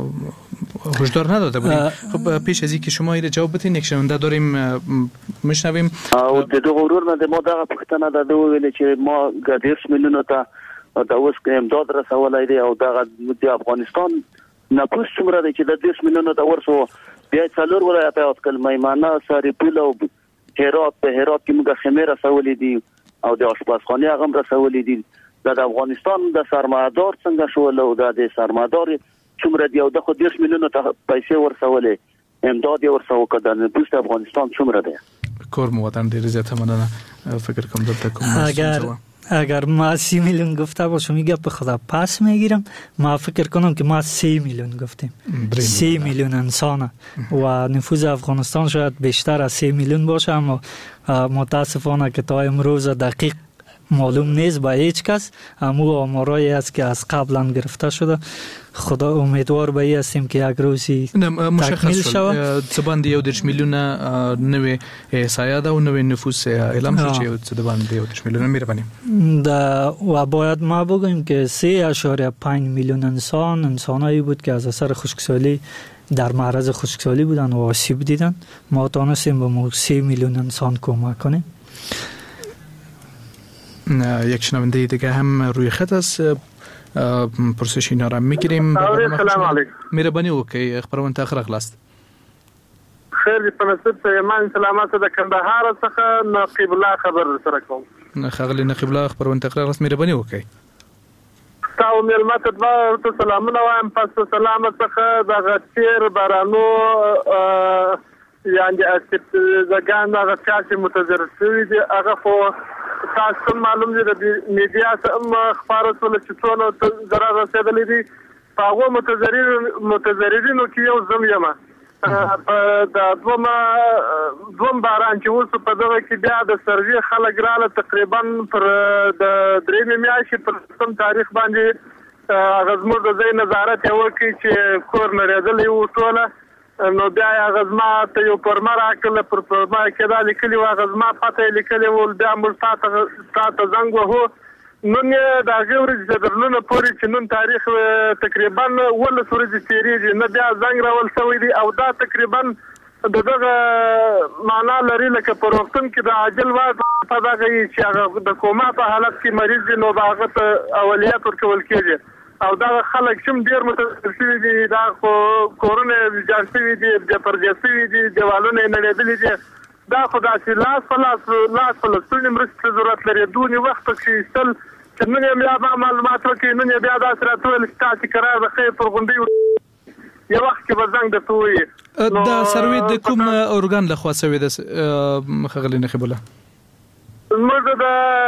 هشدار نداده بودیم. خب پیش از این که شما این جواب بدین یک شنونده داریم میشنویم. او د دغه ورور نه د ما دغه پښتنه د دوه ویل چې ما ګډیرس میلیونه ته د اوس کې امداد رسولای دی او دغه د افغانستان نفوس څومره دی چې د دېرش میلیونه ته ورسو بیا څلور ولایت او کل میمنه سریپول او هرات په هرات کې موږ خمیر رسولې دي او د آشپزخانه هغه رسولې دي. د افغانستان د سرمایه‌دار څنګه شول او د سرمایه‌دار څومره دی او د خو دېرش میلیونه ته پیسې ورسولې امداد ورسو کړه. نفوس د افغانستان څومره دی؟ کور مو وطن ډیر زیات مننه. فکر کوم دلته کوم اگر اگر ما سی میلیون گفته باشم میگه به خدا پس میگیرم. ما فکر کنم که ما سی میلیون گفتیم. سی میلیون انسانه و نفوذ افغانستان شاید بیشتر از سی میلیون باشه، اما متاسفانه که تا امروز دقیق معلوم نیست با هیچ کس. امو آمارایی است که از قبلا گرفته شده. خدا امیدوار به این هستیم که یک روزی تکمیل شود. زبان دیو درش میلیون نوی سایه ده و نوی نفوس اعلام شد چه زبان دیو درش میلیون میره بانیم و باید ما بگویم که سه اشاره پنج میلیون انسان انسانایی بود که از اثر خشکسالی در معرض خشکسالی بودن و آسیب دیدن. ما تانستیم به ما سه میلیون انسان کمک کنیم. یک شنونده دیگه هم روی خط است. پرسش اینا را میگیریم. سلام علیکم. مهربانی وکړئ خبرونه ته خره خلاص. خیر دې په نصیب ته من سلامات د کندهار څخه نقیب الله خبر سره کوم. خغلی نقیب الله خبرونه ته خره خلاص. مهربانی وکړئ. تاسو ملمت ته سلامونه وایم. پس سلام څخه د غچیر بارانو یعنی اسیب زګان د غچاش متضرر شوی دی. هغه خو تاسو معلوم دي د میډیا څخه خبرونه ول چې ټول ضرر رسیدلې دي. هغه متضرر متضررینو کې یو زم یم. د دوم دوم باران چې اوس په دغه کې بیا د سروي خلک رااله تقریبا پر د درې میاشتې پر سم تاریخ باندې غزمو د ځای نظارت یو کې چې کور نړیدل یو ټوله نو بیا غزما ته یو پرمر اکل پر پرما کې دا لیکلی و غزما پته لیکلی ول بیا ملتاته تاسو زنګ وو نن د هغې ورځې تر ننه پورې چې نن تاریخ تقریبا اوولس ورځې تېرېږي نه بیا زنګ راول شوی دی او دا تقریبا د دغه معنا لري لکه په روغتون کې د عاجل واک په دغه چې هغه د کوما په حالت کې مریض دی نو د هغه ته اولیات ورکول کېږي او دا خلک چې ډېر متاثر شوي دي دا خو کورونه ویجاړ شوي دي بیا پرځای شوي دي دیوالونه یې نړېدلي دي دا خو داسې لاس په لاس لاس په لستونې مرستې ته ضرورت لري دونې وخت پکې ایستل چې نن یې بیا معلومات وکړي نن یې بیا داسې راته ویل چې تاسې قرار د خیر پر غونډۍ یو وخت کې به زنګ درته ووایي دا سروې د کوم ارګان لخوا شوې ده ښاغلي نقیب الله موږ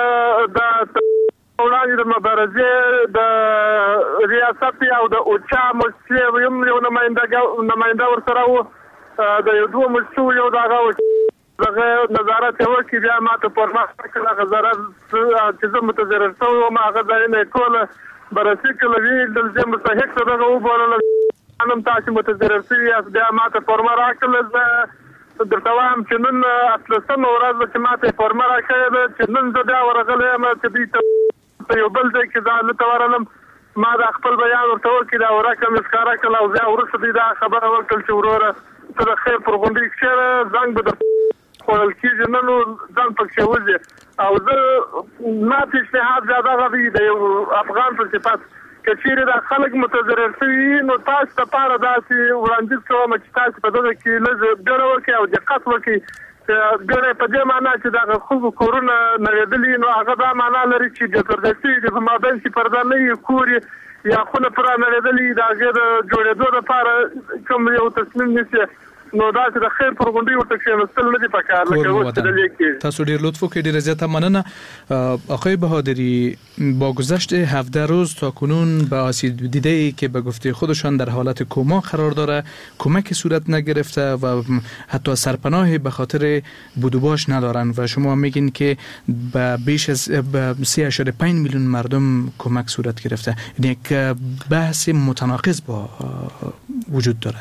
د وړاندې د مبارزې د ریاست او د اوچا مجلس یم یو نماینده نماینده ورسره و د یو دوه مجلسو یو دغه دغه نظارت یې وکړي بیا ما ته پر مخ کړل هغه ضرر چې زه متضرر شوی وم هغه ځای نه یې ټوله بررسي کړله ویې ویل زه مستحق ته دغه وبلله هم تاسې متضرر شوي یاست بیا ما ته فورمه راکړله زه درته وایم چې نن اتلسمه ورځ ده چې ما ته یې فورمه راکړې ده چې نن زه بیا ورغلی یم چې دوی ته په یو بل ځای کې ځان ته ورغلم ما دا خپل بیان ورته وکړي دا ورکه مې ښکاره کړله او بیا وروسته دوی دا خبره وکړل چې وروره ته د خیر پر غونډۍ کښېنه زنګ به در خوړل کېږي نه نو ځان پکښې وځي او زه ما پیشنهاد بیا دغه دی د یو افغان په صفت که چیرې دا خلک متضرر شوي نو تاسو دپاره داسې وړاندیز کوم چې تاسو په دغه کې لږ ګڼه وکړئ او دقت وکړئ ګڼه په دې معنا چې دغه ښځو کورونه نړېدلي نو هغه دا معنا لري چې د پرده شوي دي په مابین کې پرده نه وي کور یا خونه پوره نړېدلي د هغې د جوړېدو دپاره کوم یو تصمیم نیسي نو داسې د خیر پر غونډۍ ورته کښېنستل نه دي پکار لکه اوس چې دلې کېږي. تاسو ډېر لطف وکړئ، ډېره زیاته مننه. آقای بهادری، با گذشت هفده روز تا کنون به آسیب دیده‌ای که به گفته خودشان در حالت کما قرار داره کمک صورت نگرفته و حتی سرپناه به خاطر بودوباش ندارن و شما میگین که به بیش از سه اشاره پنج میلیون مردم کمک صورت گرفته. یعنی یک بحث متناقض با وجود داره.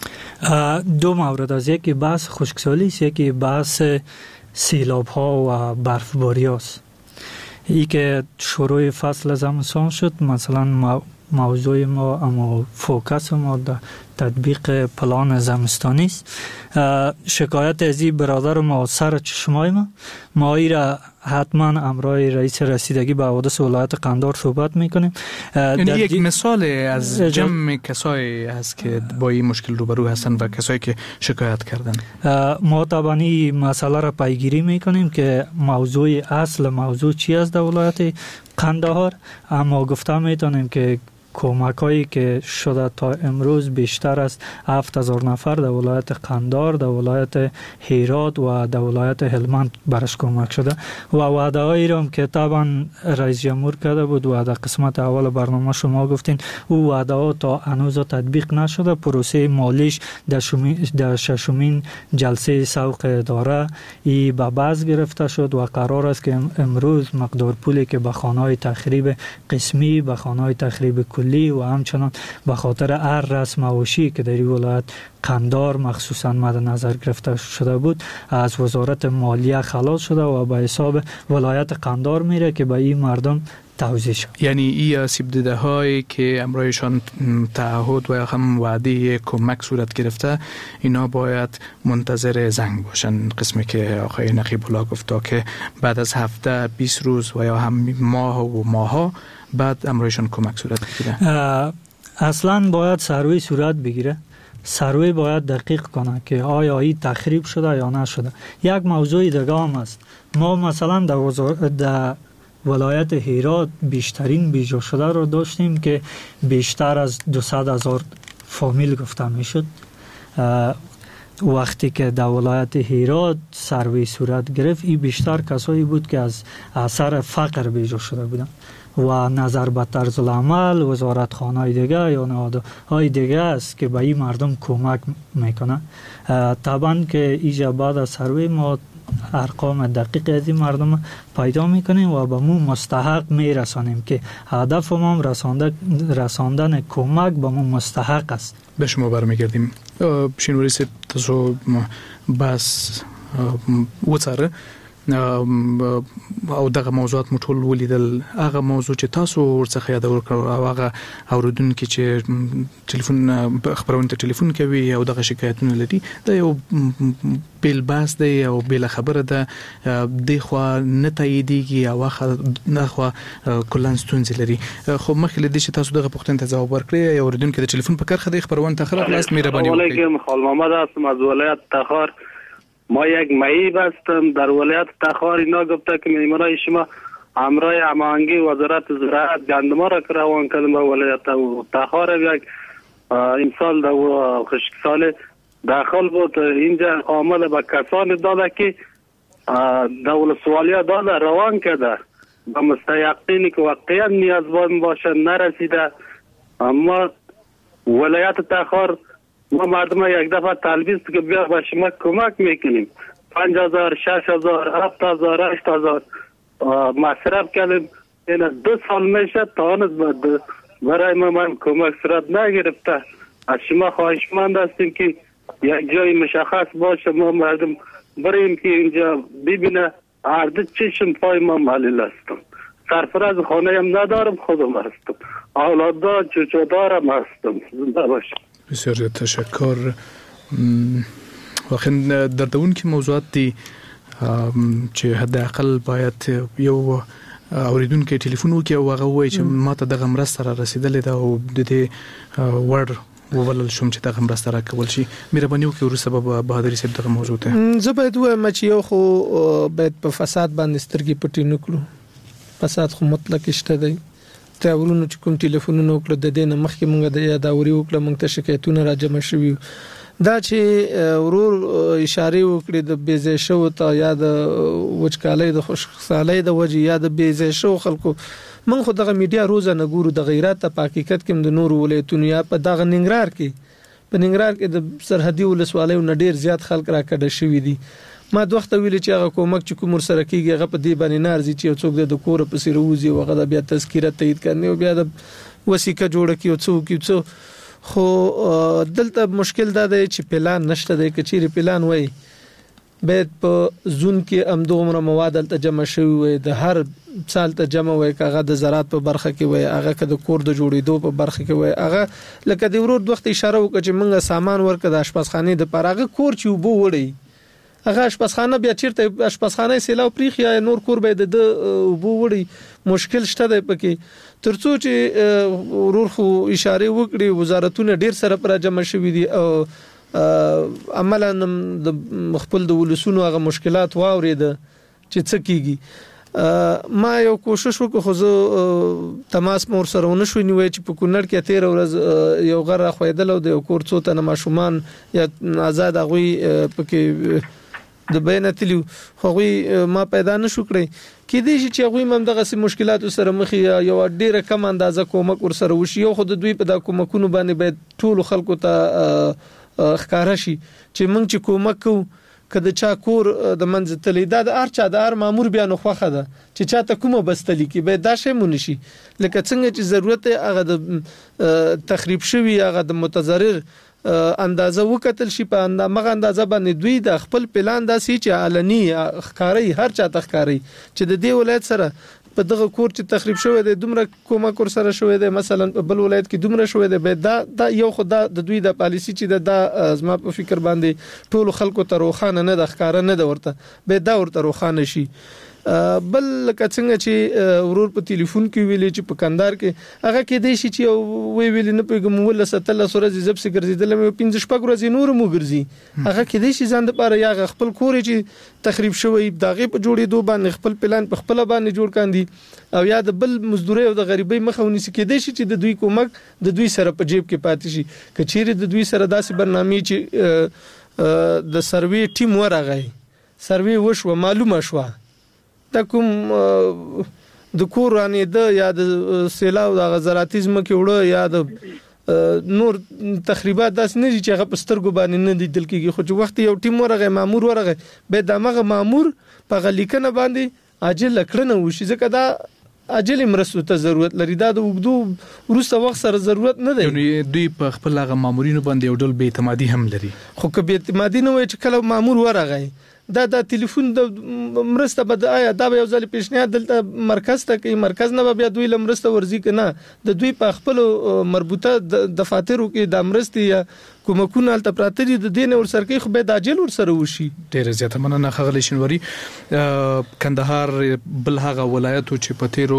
دو مورد از یکی بحث خشکسالی است، یکی بحث سیلاب ها و برفباری است. ای که شروع فصل زمستان شد مثلا موضوع ما اما فوکس ما در تطبیق پلان زمستانی است. شکایت از این برادر ما سر چشمای ما ما ای را حتما امرای رئیس رسیدگی به حوادث ولایت قندار صحبت میکنیم. یعنی یک دی... مثال از جمع کسایی هست که با این مشکل روبرو هستند و کسایی که شکایت کردن. ما طبعا این مسئله را پیگیری میکنیم که موضوع اصل موضوع چی است در ولایت قندهار، اما گفته میتونیم که کمک هایی که شده تا امروز بیشتر از هفت هزار نفر در ولایت قندار، در ولایت هرات و در ولایت هلمند برش کمک شده و وعده هایی را که طبعا رئیس جمهور کرده بود و در قسمت اول برنامه شما گفتین او وعده ها تا هنوز تطبیق نشده. پروسه مالیش در ششمین جلسه سوق اداره ای به بحث گرفته شد و قرار است که امروز مقدار پولی که به خانه‌های تخریب قسمی، به خانه‌های تخریب و همچنان به خاطر هر رسم اوشی که در این ولایت قندار مخصوصا مد نظر گرفته شده بود از وزارت مالیه خلاص شده و به حساب ولایت قندار میره که به این مردم توزیع شد. یعنی این آسیب دیده هایی که امرایشان تعهد و هم وعده کمک صورت گرفته اینا باید منتظر زنگ باشن، قسمی که آقای نقیب الله گفته که بعد از هفته بیست روز و یا هم ماه و ماها بعد امرایشان کمک صورت بگیره. اصلا باید سروی صورت بگیره، سروی باید دقیق کنه که آیا این تخریب شده یا نشده. یک موضوع دیگه هم است، ما مثلا در وزار... در ولایت هرات بیشترین بیجا شده رو داشتیم که بیشتر از دویست هزار فامیل گفته میشد. وقتی که در ولایت هرات سروی صورت گرفت این بیشتر کسایی بود که از اثر فقر بیجا شده بودن و نظر به طرز العمل وزارت خانه دیگه یا نهادهای دیگه است که به این مردم کمک میکنه. طبعا که ایجا بعد از سروی ما ارقام دقیق از این مردم پیدا میکنیم و به مو مستحق میرسانیم که هدف ما رساندن کمک به مو مستحق است. به شما برمیگردیم. شنوری سید تاسو بس وڅاره او دغه موضوعات مټول ولیدل هغه موضوع چې تاسو ورڅخه یاد ورکړو او هغه اوریدونکو چې ټلیفون خبرونه ته ټلیفون کوي او دغه شکایتونه لري دا یو بیل باس دی او بیل خبره ده د خو نه تاییدیږي او نه خو کلان ستونزې لري خو مخکې لدی چې تاسو دغه پوښتنه ته ځواب ورکړئ یو اوریدونکو د ټلیفون په کارخه د خبرونه ته خلاص لاس مهرباني وکړئ. علیکم خال محمد هستم از ولایت تخار. ما یک معیب هستم در ولایت تخار. اینا گفته که میمونای شما همراه هماهنگی وزارت زراعت گندم را که روان کردم به ولایت تخار یک امسال در خشکسال داخل بود. اینجا عامل به کسانی داده که دولت سوالیه داده روان کرده به مستحقینی که واقعا نیازمند باشه نرسیده. اما ولایت تخار ما مردم یک دفعه تلبیس که بیا به شما کمک میکنیم پنج هزار شش هزار هفت هزار هشت هزار مصرف کردیم. این دو سال میشه تا هنوز برای ما من کمک صورت نگرفته. از شما خواهشمند هستیم که یک جای مشخص باشه ما مردم بریم که اینجا ببینه عرض چشم پای ما معلل هستم. سرفراز خانه هم ندارم خودم هستم. اولادار چوچو دارم هستم. زنده باشم. بسیار تشکر. واقعا دردونکي موضوعات دي چې حداقل باید یو اوریدونکو ټلیفون وکړي او هغه وایي چې ماته دغه مرسته را رسیدلې ده او د دې وړ وولل شوم چې دغه مرسته راکول شي. مهرباني وکړئ وروسته به بهادري صاحب دغه موضوع ته زه باید وایم چې یو خو باید په فساد باندې سترګې پټې نه کړو. فساد خو مطلق شته دی. تراولونو چې کوم ټلیفونونه وکړه د دې نه مخکې مونږ د یاداوري وکړه مونږ ته شکایتونه راجمع شوي دا چې ورور اشاره وکړي د بیزې شو ته یا د وچکالۍ د خوشحالۍ د وجې یا د بیزې شو خلکو من خو دغه میډیا روزانه ګورو د غیرت په حقیقت کې د نور ولایتونو یا په دغه ننګرهار کې په ننګرهار کې د سرحدي ولسوالیو نه ډیر زیات خلک راکړه شوی دي. ما دوه وخت ویل چې هغه کومک چې کوم سره کیږي هغه په دې باندې نارځي چې څوک د کور په سیروزي او هغه بیا تذکره تایید کړي او بیا د وثیقه جوړه کیو څوک کیو خو دلته مشکل دا دی چې پلان نشته دی. کچېری پلان وای به په زون کې امدومره مواد ته جمع شوی وي د هر سال ته جمع وي کاغه د زراعت په برخه کې وي هغه که د کور د جوړېدو په برخه کې وي هغه لکه د ورور دوه وخت اشاره وکړه چې موږ سامان ورکړه د آشپزخانه د پرغه کور چې وبو وړي هغه آشپزخانه بیا چیرته آشپزخانه سیلاو پریخ یا نور کور به د وبو وړي مشکل شته دی پکې ترڅو چې ورور خو اشاره وکړي وزارتونه ډیر سره پر جمع شوي دي او عملاً د خپل د ولسونو هغه مشکلات واورید چې څه کیږي. ما یو کوشش وکړ خو زه تماس مور سره ونه شو نیوي چې په کونړ کې تیر ورځ یو غره خویدل او د کور څو تنه ماشومان یا آزاد غوي پکې د بینتلیو خو ما پیدا نشو کړی کې دې چې هغه هم دغه سي مشکلات سره مخ یو ډیره کم اندازه کومک ور سره وشي یو خود دوی په د کومکونو باندې باید ټول خلکو ته ښکارا شي چې موږ چې کومک کوو کله چا کور د منځ تلې دا د ارچا د ار مامور بیا نو خوخه ده چې چاته کومه بستلی کې به دا شی مونږ شي لکه څنګه چې ضرورت هغه د تخریب شوی هغه د متضرر اندازه وکتل شي په اندازه اندازه باندې دوی د خپل پلان داسې چې علني ښکاری هر چا تخکاری چې د دې ولایت سره په دغه کور چې تخریب شوی دی دومره کومه کور سره شوی دی مثلا په بل ولایت کې دومره شوی دی به دا دا یو خدا د دوی د پالیسی چې د زما په فکر باندې ټول خلکو ته روخانه نه د ښکارا نه د ورته به دا ورته روخانه شي. بل لکه څنګه چې ورور په ټلیفون کې ویلې چې په کندهار کې هغه کې دی چې وی ویل نه پیګم ول ستله سورې زبس ګرځیدل مې پنځه شپږ ورځې نور مو ګرځي هغه کې دی چې ځان د پاره یا خپل کور چې تخریب شوی داغه په جوړېدو باندې خپل پلان په خپل باندې جوړ کاندي او یا د بل مزدوري او د غریبۍ مخاوني سي کې دی چې د دوی کومک د دوی سره په جیب کې پاتې شي کچېره د دوی سره داسې برنامه چې د سروي ټیم ورغی سروي وشو معلومه شو دا کوم د کورانه د یا د سیلاو د غزراتیزم کې وړه یا د نور تخریبات داس نه چې هغه پسترګو باندې نه دیدل کېږي خو چې وخت یو ټیم ورغه مامور ورغه به دماغه مامور په غلیکنه باندې عاجل کړنه وشي ځکه دا عاجل مرستو ته ضرورت لري دا د وګدو ورسته وخت سره ضرورت نه دی. دوی په خپل هغه مامورینو باندې یو ډول بې اعتمادي هم لري خو که بې اعتمادي نه وي چې کله مامور ورغه دا د ټلیفون د مرسته بد آیا دا یو ځل پیشنهاد دلته مرکز ته کوي مرکز نه بیا دوی لمرسته ورزي کنه د دوی په خپل مربوطه دفاترو کې د مرستي یا کومکونه الته پراته دي د دین ور سرکې خو به د اجل ور سره وشي. ډېر زیاته مننه خغلی شنوري. کندهار بل هغه ولایتو چې په تیرو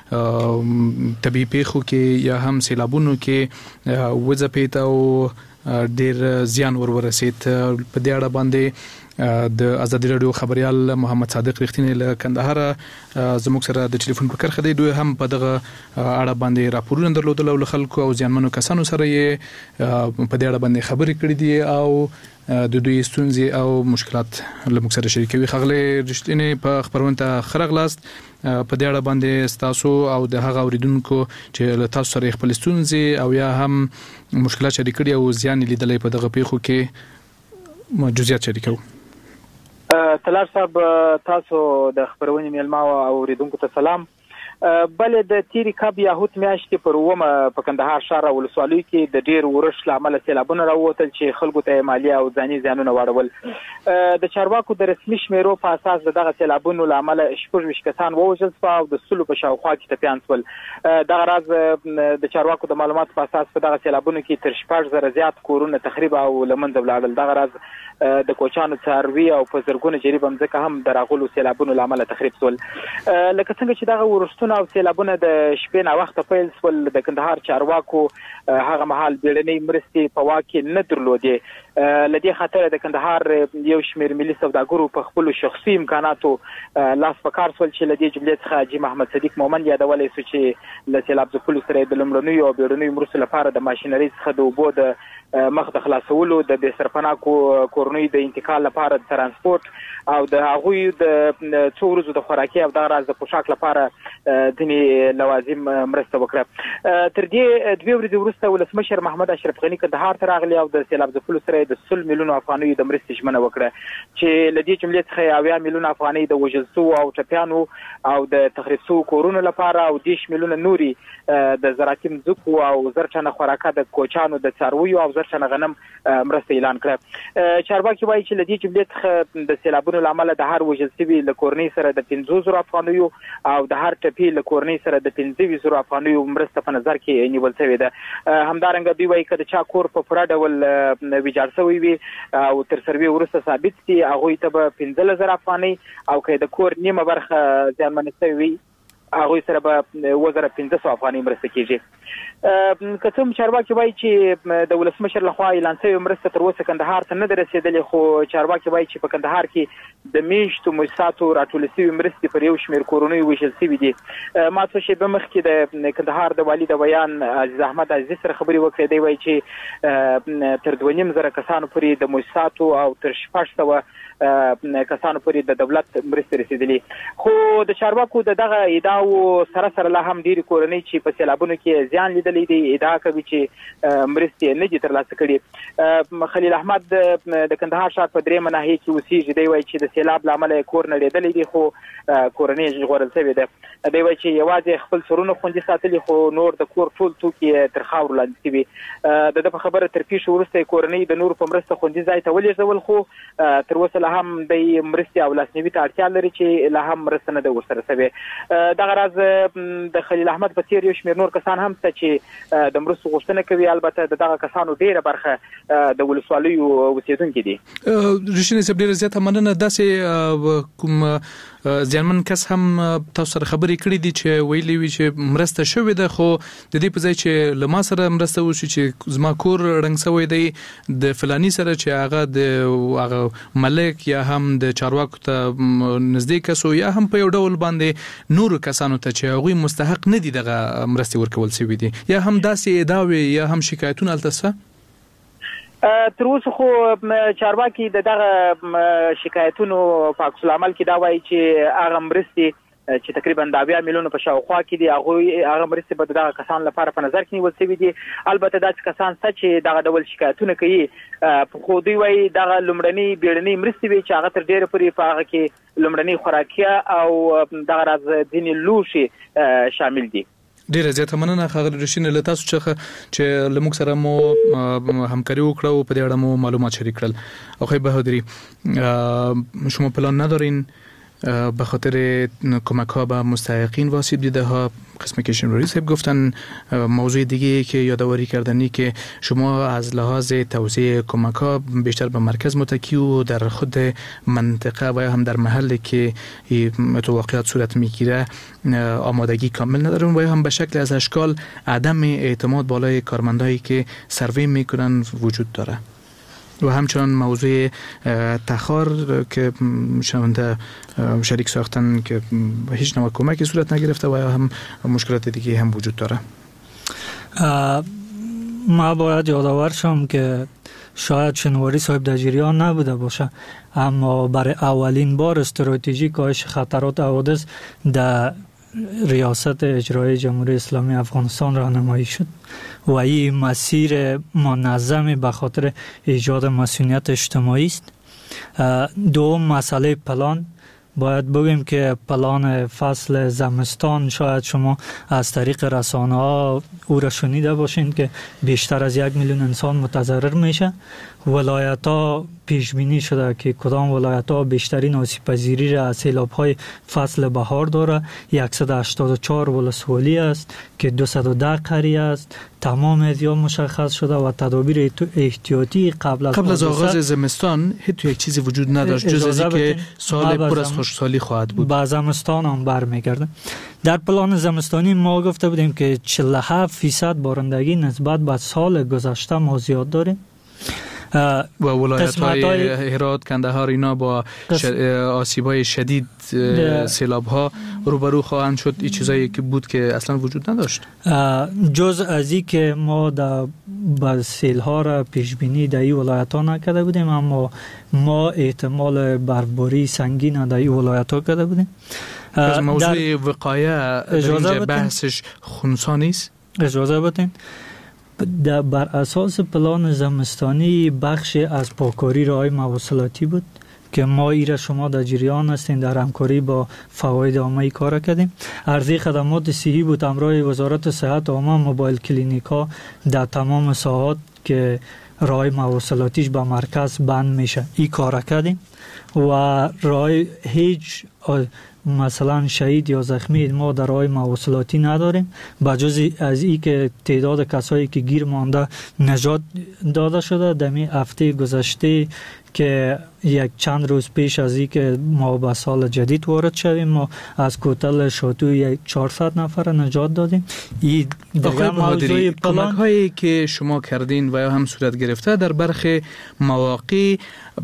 طبي پیښو کې یا هم سیلابونو کې وځپېد او ډېر زیان ور ورسېد. په دې اړه باندې د ازادي رادیو خبريال محمد صادق رښتینی له کندهار زموږ سره د ټلیفون په کرخه دی. دوی هم په دغه اړه باندې راپورونه درلودل او خلکو او ځانمنو کسانو سره یې په دې اړه باندې خبرې کړې دي او د دوی ستونزې او مشکلات له موږ سره شریکوي. خغلی رښتینی په خبرونه ته خرغلاست. په دې اړه باندې تاسو او د هغه اوریدونکو چې له تاسو سره خپل ستونزې او یا هم مشکلات شریک کړي او زیان لیدلې په دغه پیښو کې جزئیات شریکو. طلال صاحب تاسو د خبرونې میلمه او اوریدونکو ته سلام. بلې د تیری کاب یاهوت میاشتې پر ومه په کندهار ښار او ولسوالۍ کې د ډیر ورش لامل سیلابونه راووتل چې خلکو ته مالی او ځاني زیانونه واړول. د چارواکو د رسمي شمیرو په اساس دغه سیلابونو لامل شپږ ویشت کسان ووژل شول او د سلو په شاوخوا کې ټپیان شول. دغه راز د چارواکو د معلوماتو په اساس په دغه سیلابونو کې تر شپږ زره زیات کورونه تخریب او لمنځه ولاړل. دغه راز د کوچانو څاروي او په زرګونه جریب مځکه هم د راغلو سیلابونو لامل تخریب شول. لکه څنګه چې دغه ورستونه او سیلابونه د شپې نه وخت پیل شول د کندهار چارواکو هغه مهال بیړنۍ مرستې په واکه نه درلودې. لدې خاطر د کندهار یو شمېر ملي سوداګرو په خپل شخصي امکاناتو لاس په کار شول چې لدې جملې څخه حاجي محمد صدیق مومن یادولی سو چې له سیلاب ځپلو سره د لومړنیو او بیړنیو مرستو لپاره د ماشینرۍ څخه د اوبو د مخ د خلاصولو د بې سرپناه کورنۍ د انتقال لپاره د ترانسپورت او د هغوی د څو ورځو د خوراکي او د راز د پوشاک لپاره ځینې لوازم مرسته وکړه. تر دې دوه ورځې وروسته ولسمشر محمد اشرف غني کندهار ته راغلی او د سیلاب ځپلو سره د سل میلیون افغانۍ د مرستې ژمنه وکړه چې له دې جملې څخه اویا میلیون افغانۍ د وژل شوو او ټپیانو او د تخریب شوو کورونو لپاره او دېرش میلیونه نوري د زراعتي مځکو او زر ټنه خوراکه د کوچانو د څارویو او زر ټنه غنم مرسته اعلان کړه. چارواکي وایي چې له دې جملې څخه د سیلابونو له امله د هر وژل شوي له کورنۍ سره د پنځوس زرو افغانیو او د هر ټپي له کورنۍ سره د پنځه ویشت زرو افغانیو مرسته په نظر کې نیول شوې ده. همدارنګه دوی وایي که د چا کور په پوره ډول ویجاړ شوی وي او تر سروې وروسته ثابت شي هغوی ته به پنځلس زره افغانۍ او که د کور نیمه برخه زیانمنه شوې وي هغوی سره به اووه زره پنځه سوه افغانۍ مرسته کېږي. که څه هم چارواکي وایي چې د ولسمشر لخوا اعلان شوې مرسته تر اوسه کندهار ته نه ده رسېدلې خو چارواکي وایي چې په کندهار کې د میاشتو موسساتو راټولې شوې مرستې پر یو شمېر کورنیو ویشل شوي دي. ما څو شېبه مخکې د کندهار د والي د بیان عزیز احمد عزیزي سره خبرې وکړې. دی وایي چې تر دوه نیم زره کسانو پورې د موسساتو او تر شپږ سوه کسانو پورې د دولت مرستې رسېدلې. خو د چارواکو د دغه ادعاو سره سره لا هم ډېرې کورنۍ چې په سیلابونو کې زیان لیدلی دی ادعا کوي چې مرستې نه دي ترلاسه کړي. خلیل احمد د کندهار ښار په درېیمه ناحیه کې اوسېږي. دی وایي چې د سیلاب له امله یې کور نړېدلی دی خو کورنۍ یې ژغورل شوې ده. دی وایي چې یوازې خپل سرونه خوندي ساتلي خو نور د کور ټول توکي تر خاورو لاندې شوي. د ده په خبره تر پیښو وروسته یې کورنۍ د نورو په مرسته خوندي ځای ته ولېږدول خو تر اوسه لا هم د مرستې او لاسنیوي ته اړتیا لري چې لا هم مرسته نه ده ورسره شوې. دغه راز د خلیل احمد په څېر یو شمېر نور کسان هم شته چې د مرستو غوښتنه کوي. البته د دغه کسانو ډېره برخه د ولسوالیو اوسېدونکي دي. رښتینی صاحب ډېره زیاته مننه. داسې کوم ځانمن کس هم تاسو سره خبرې کړې دي چې ویلي وي چې مرسته شوې ده خو د دې په ځای چې له ما سره مرسته وشي چې زما کور ړنګ شوی دی د فلاني سره چې هغه د هغه ملک یا هم د چارواکو ته نږدې کسو یا هم په یو ډول باندې نورو کسانو ته چې هغوی مستحق نه دي دغه مرستې ورکول شوي دي یا هم داسې ادعاوې یا هم شکایتونه هلته شته؟ تر اوسه خو چارواکي د دغه شکایتونو په عکس العمل کې دا وایي چې هغه مرستې چې تقریبا د اویا میلیونو په شاوخوا کې دي هغوی هغه مرستې به د دغه کسانو لپاره په نظر کې نیول شوي دي. البته داسې کسان شته چې دغه ډول شکایتونه کوي خو دوی وایي دغه لومړنۍ بیړنۍ مرستې وي چې هغه تر ډېره پورې په هغه کې لومړنۍ خوراکیه او دغه راز ځینې لوښي شامل دي. ډیر زیاته مننه خغل رشین له تاسو څخه چې لموږ سره مو همکاري وکړه او په دې اړه مو معلومات شریک کړل. آقای بهادری، شما پلان ندارین به خاطر کمک ها به مستحقین واسیب دیده ها؟ قسم که شنواری صاحب گفتن موضوع دیگه که یادآوری کردنی که شما از لحاظ توزیع کمک ها بیشتر به مرکز متکی و در خود منطقه و هم در محل که اتفاقات صورت میگیره آمادگی کامل ندارون و هم به شکل از اشکال عدم اعتماد بالای کارمندایی که سروی میکنن وجود داره. و همچنان موضوع تخار که شنونده شریک ساختن که هیچ نوع کمکی صورت نگرفته و هم مشکلات دیگه هم وجود داره. ما باید یادآور شم که شاید شنواری صاحب در جریان نبوده باشه، اما برای اولین بار استراتژی کاهش خطرات حوادث در ریاست اجرایی جمهوری اسلامی افغانستان راهنمایی شد و این مسیر منظم به خاطر ایجاد مسئولیت اجتماعی است. دوم مسئله پلان، باید بگیم که پلان فصل زمستان شاید شما از طریق رسانه ها او را شنیده باشین که بیشتر از یک میلیون انسان متضرر میشه. ولایت ها پیش بینی شده که کدام ولایت ها بیشترین آسیب پذیری را از سیلاب های فصل بهار داره. صد و هشتاد و چهار ولسوالی است که دویست و ده قریه است. تمام ادیان مشخص شده و تدابیر احتیاطی قبل از قبل از آغاز زمستان هیچ یک چیزی وجود نداشت جز از اینکه سال پر از خشکسالی خواهد بود. با زمستان هم برمیگرده. در پلان زمستانی ما گفته بودیم که چهل و هفت درصد بارندگی نسبت به سال گذشته ما زیاد داریم. و ولایت های هرات، کندهار اینا با آسیب های شدید سیلاب ها روبرو خواهند شد. این چیزایی که بود که اصلا وجود نداشت. جز از این که ما در با سیل ها را پیش بینی در این ولایت ها نکرده بودیم، اما ما احتمال برفباری سنگین در این ولایت ها کرده بودیم. از موضوع وقایه اینجا بحثش خنثی نیست؟ اجازه بدین. بر اساس پلان زمستانی بخش از پاکاری راه‌های مواصلاتی بود که ما ایره شما در جریان هستین، در همکاری با فواید عامه کار کردیم. عرضه خدمات صحی بود همراه وزارت صحت عامه، موبایل کلینیک ها در تمام ساحات که راه مواصلاتیش به مرکز بند میشه این کار کردیم و راه هیچ مثلا شهید یا زخمی ما در راه مواصلاتی نداریم، بجز از این که تعداد کسایی که گیر مانده نجات داده شده. دمی هفته گذشته که یک چند روز پیش از این که ما به سال جدید وارد شدیم، ما از کوتل شاتو یک چهارصد نفر نجات دادیم. این دیگه موضوع کمک هایی که شما کردین و هم صورت گرفته در برخی مواقع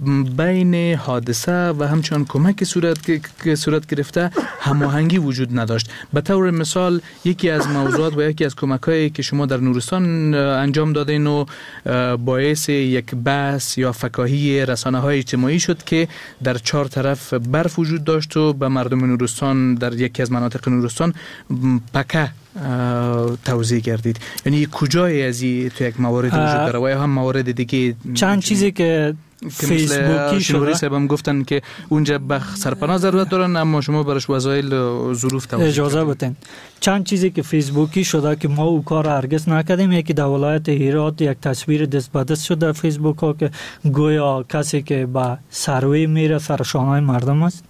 بین حادثه و همچنان کمک صورت که صورت گرفته هماهنگی وجود نداشت. به طور مثال یکی از موضوعات و یکی از کمک هایی که شما در نورستان انجام دادین و باعث یک بحث یا فکاهی رسانه های اجتماعی شد که در چهار طرف برف وجود داشت و به مردم نورستان در یکی از مناطق نورستان پکه توزیع گردید. یعنی کجای از این تو یک موارد وجود داره و یا هم موارد دیگه؟ چند چیزی که فیسبوکی شده سبم گفتن که اونجا به سرپناه ضرورت دارن، اما شما برش وسایل ظروف توزیع اجازه بدین. چند چیزی که فیسبوکی شده که ما او کار هرگز نکردیم. یکی در ولایت هرات یک تصویر دست به دست شده در فیسبوک ها که گویا کسی که به سروی میره سرشانهای مردم است.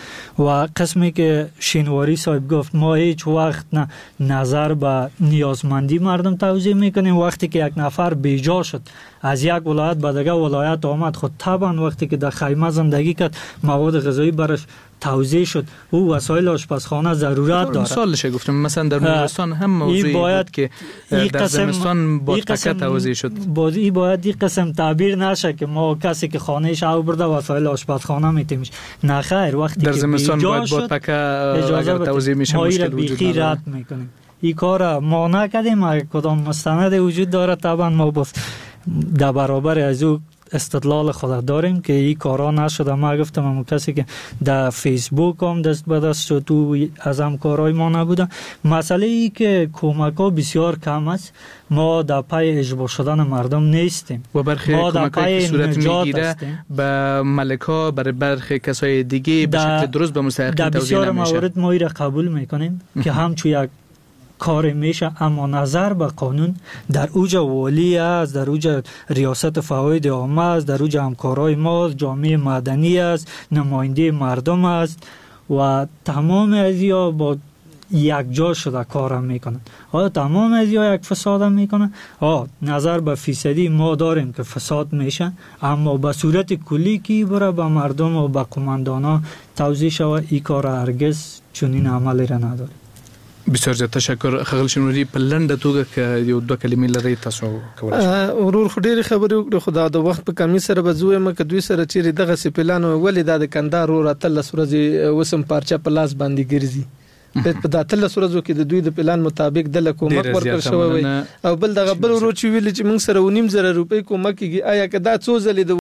و قسمی که شینواری صاحب گفت ما هیچ وقت نه نظر به نیازمندی مردم توزیع میکنیم. وقتی که یک نفر بیجا شد از یک ولایت به دیگه ولایت آمد، خود طبعا وقتی که در خیمه زندگی کرد مواد غذایی برش توزیع شد، او وسایل آشپزخانه ضرورت داره. مثالش گفتم مثلا در نورستان هم موضوعی بود که در زمستان با تکه توزیع شد. باید این باید این قسم تعبیر نشه که ما کسی که خانهش او برده وسایل آشپزخانه میتیمش. نه خیر، وقتی در که زمستان باید با تکه اگر توزیع میشه مشکل وجود نداره. رد میکنیم. این کار ما نکردیم. اگه کدام مستند وجود داره طبعا ما بس در برابر از او استدلال خود داریم که این کارا نشده. ما گفتم همون کسی که در فیسبوک هم دست به دست شد تو از هم کارهای ما نبوده. مسئله ای که کمک ها بسیار کم است. ما در پای اجبار شدن مردم نیستیم و برخی کمک هایی که صورت میگیره به ملک ها برای برخی کسای دیگه به شکل درست به مستحقین توزیع نمیشه. در بسیار موارد ما این را قبول میکنیم که همچون یک کار میشه، اما نظر به قانون در اوج والی است، در اوج ریاست فواید عامه است، در اوج همکارای ما، جامعه مدنی است، نماینده مردم است و تمام ازیا با یک جا شده کارم میکنن. حالا تمام ازیا یک فساد هم میکنن. ها نظر به فیصدی ما داریم که فساد میشه، اما به صورت کلی کی بره به مردم و به قماندانا توضیح شود این کار هرگز چنین عملی را نداره. بسیار زیات تشکر. خغل شنوری په لنډه توګه که یو دوه کلمې لري تاسو کولای شئ. ورور خو ډېرې خبرې وکړې، خو دا د وخت په کمی سره به زه وایم که دوی سره چیرې دغسې پلان وي، ولې دا د کندهار ورور اتلس ورځې اوس هم پارچه په لاس باندې ګرځي. په دا اتلس ورځو کې د دوی د پلان مطابق د کومک ورکړ شوی وي، او بل دغه بل ورور چې ویلي چې موږ سره ونیم زره روپۍ کومک کېږي، آیا که دا څو ځلې د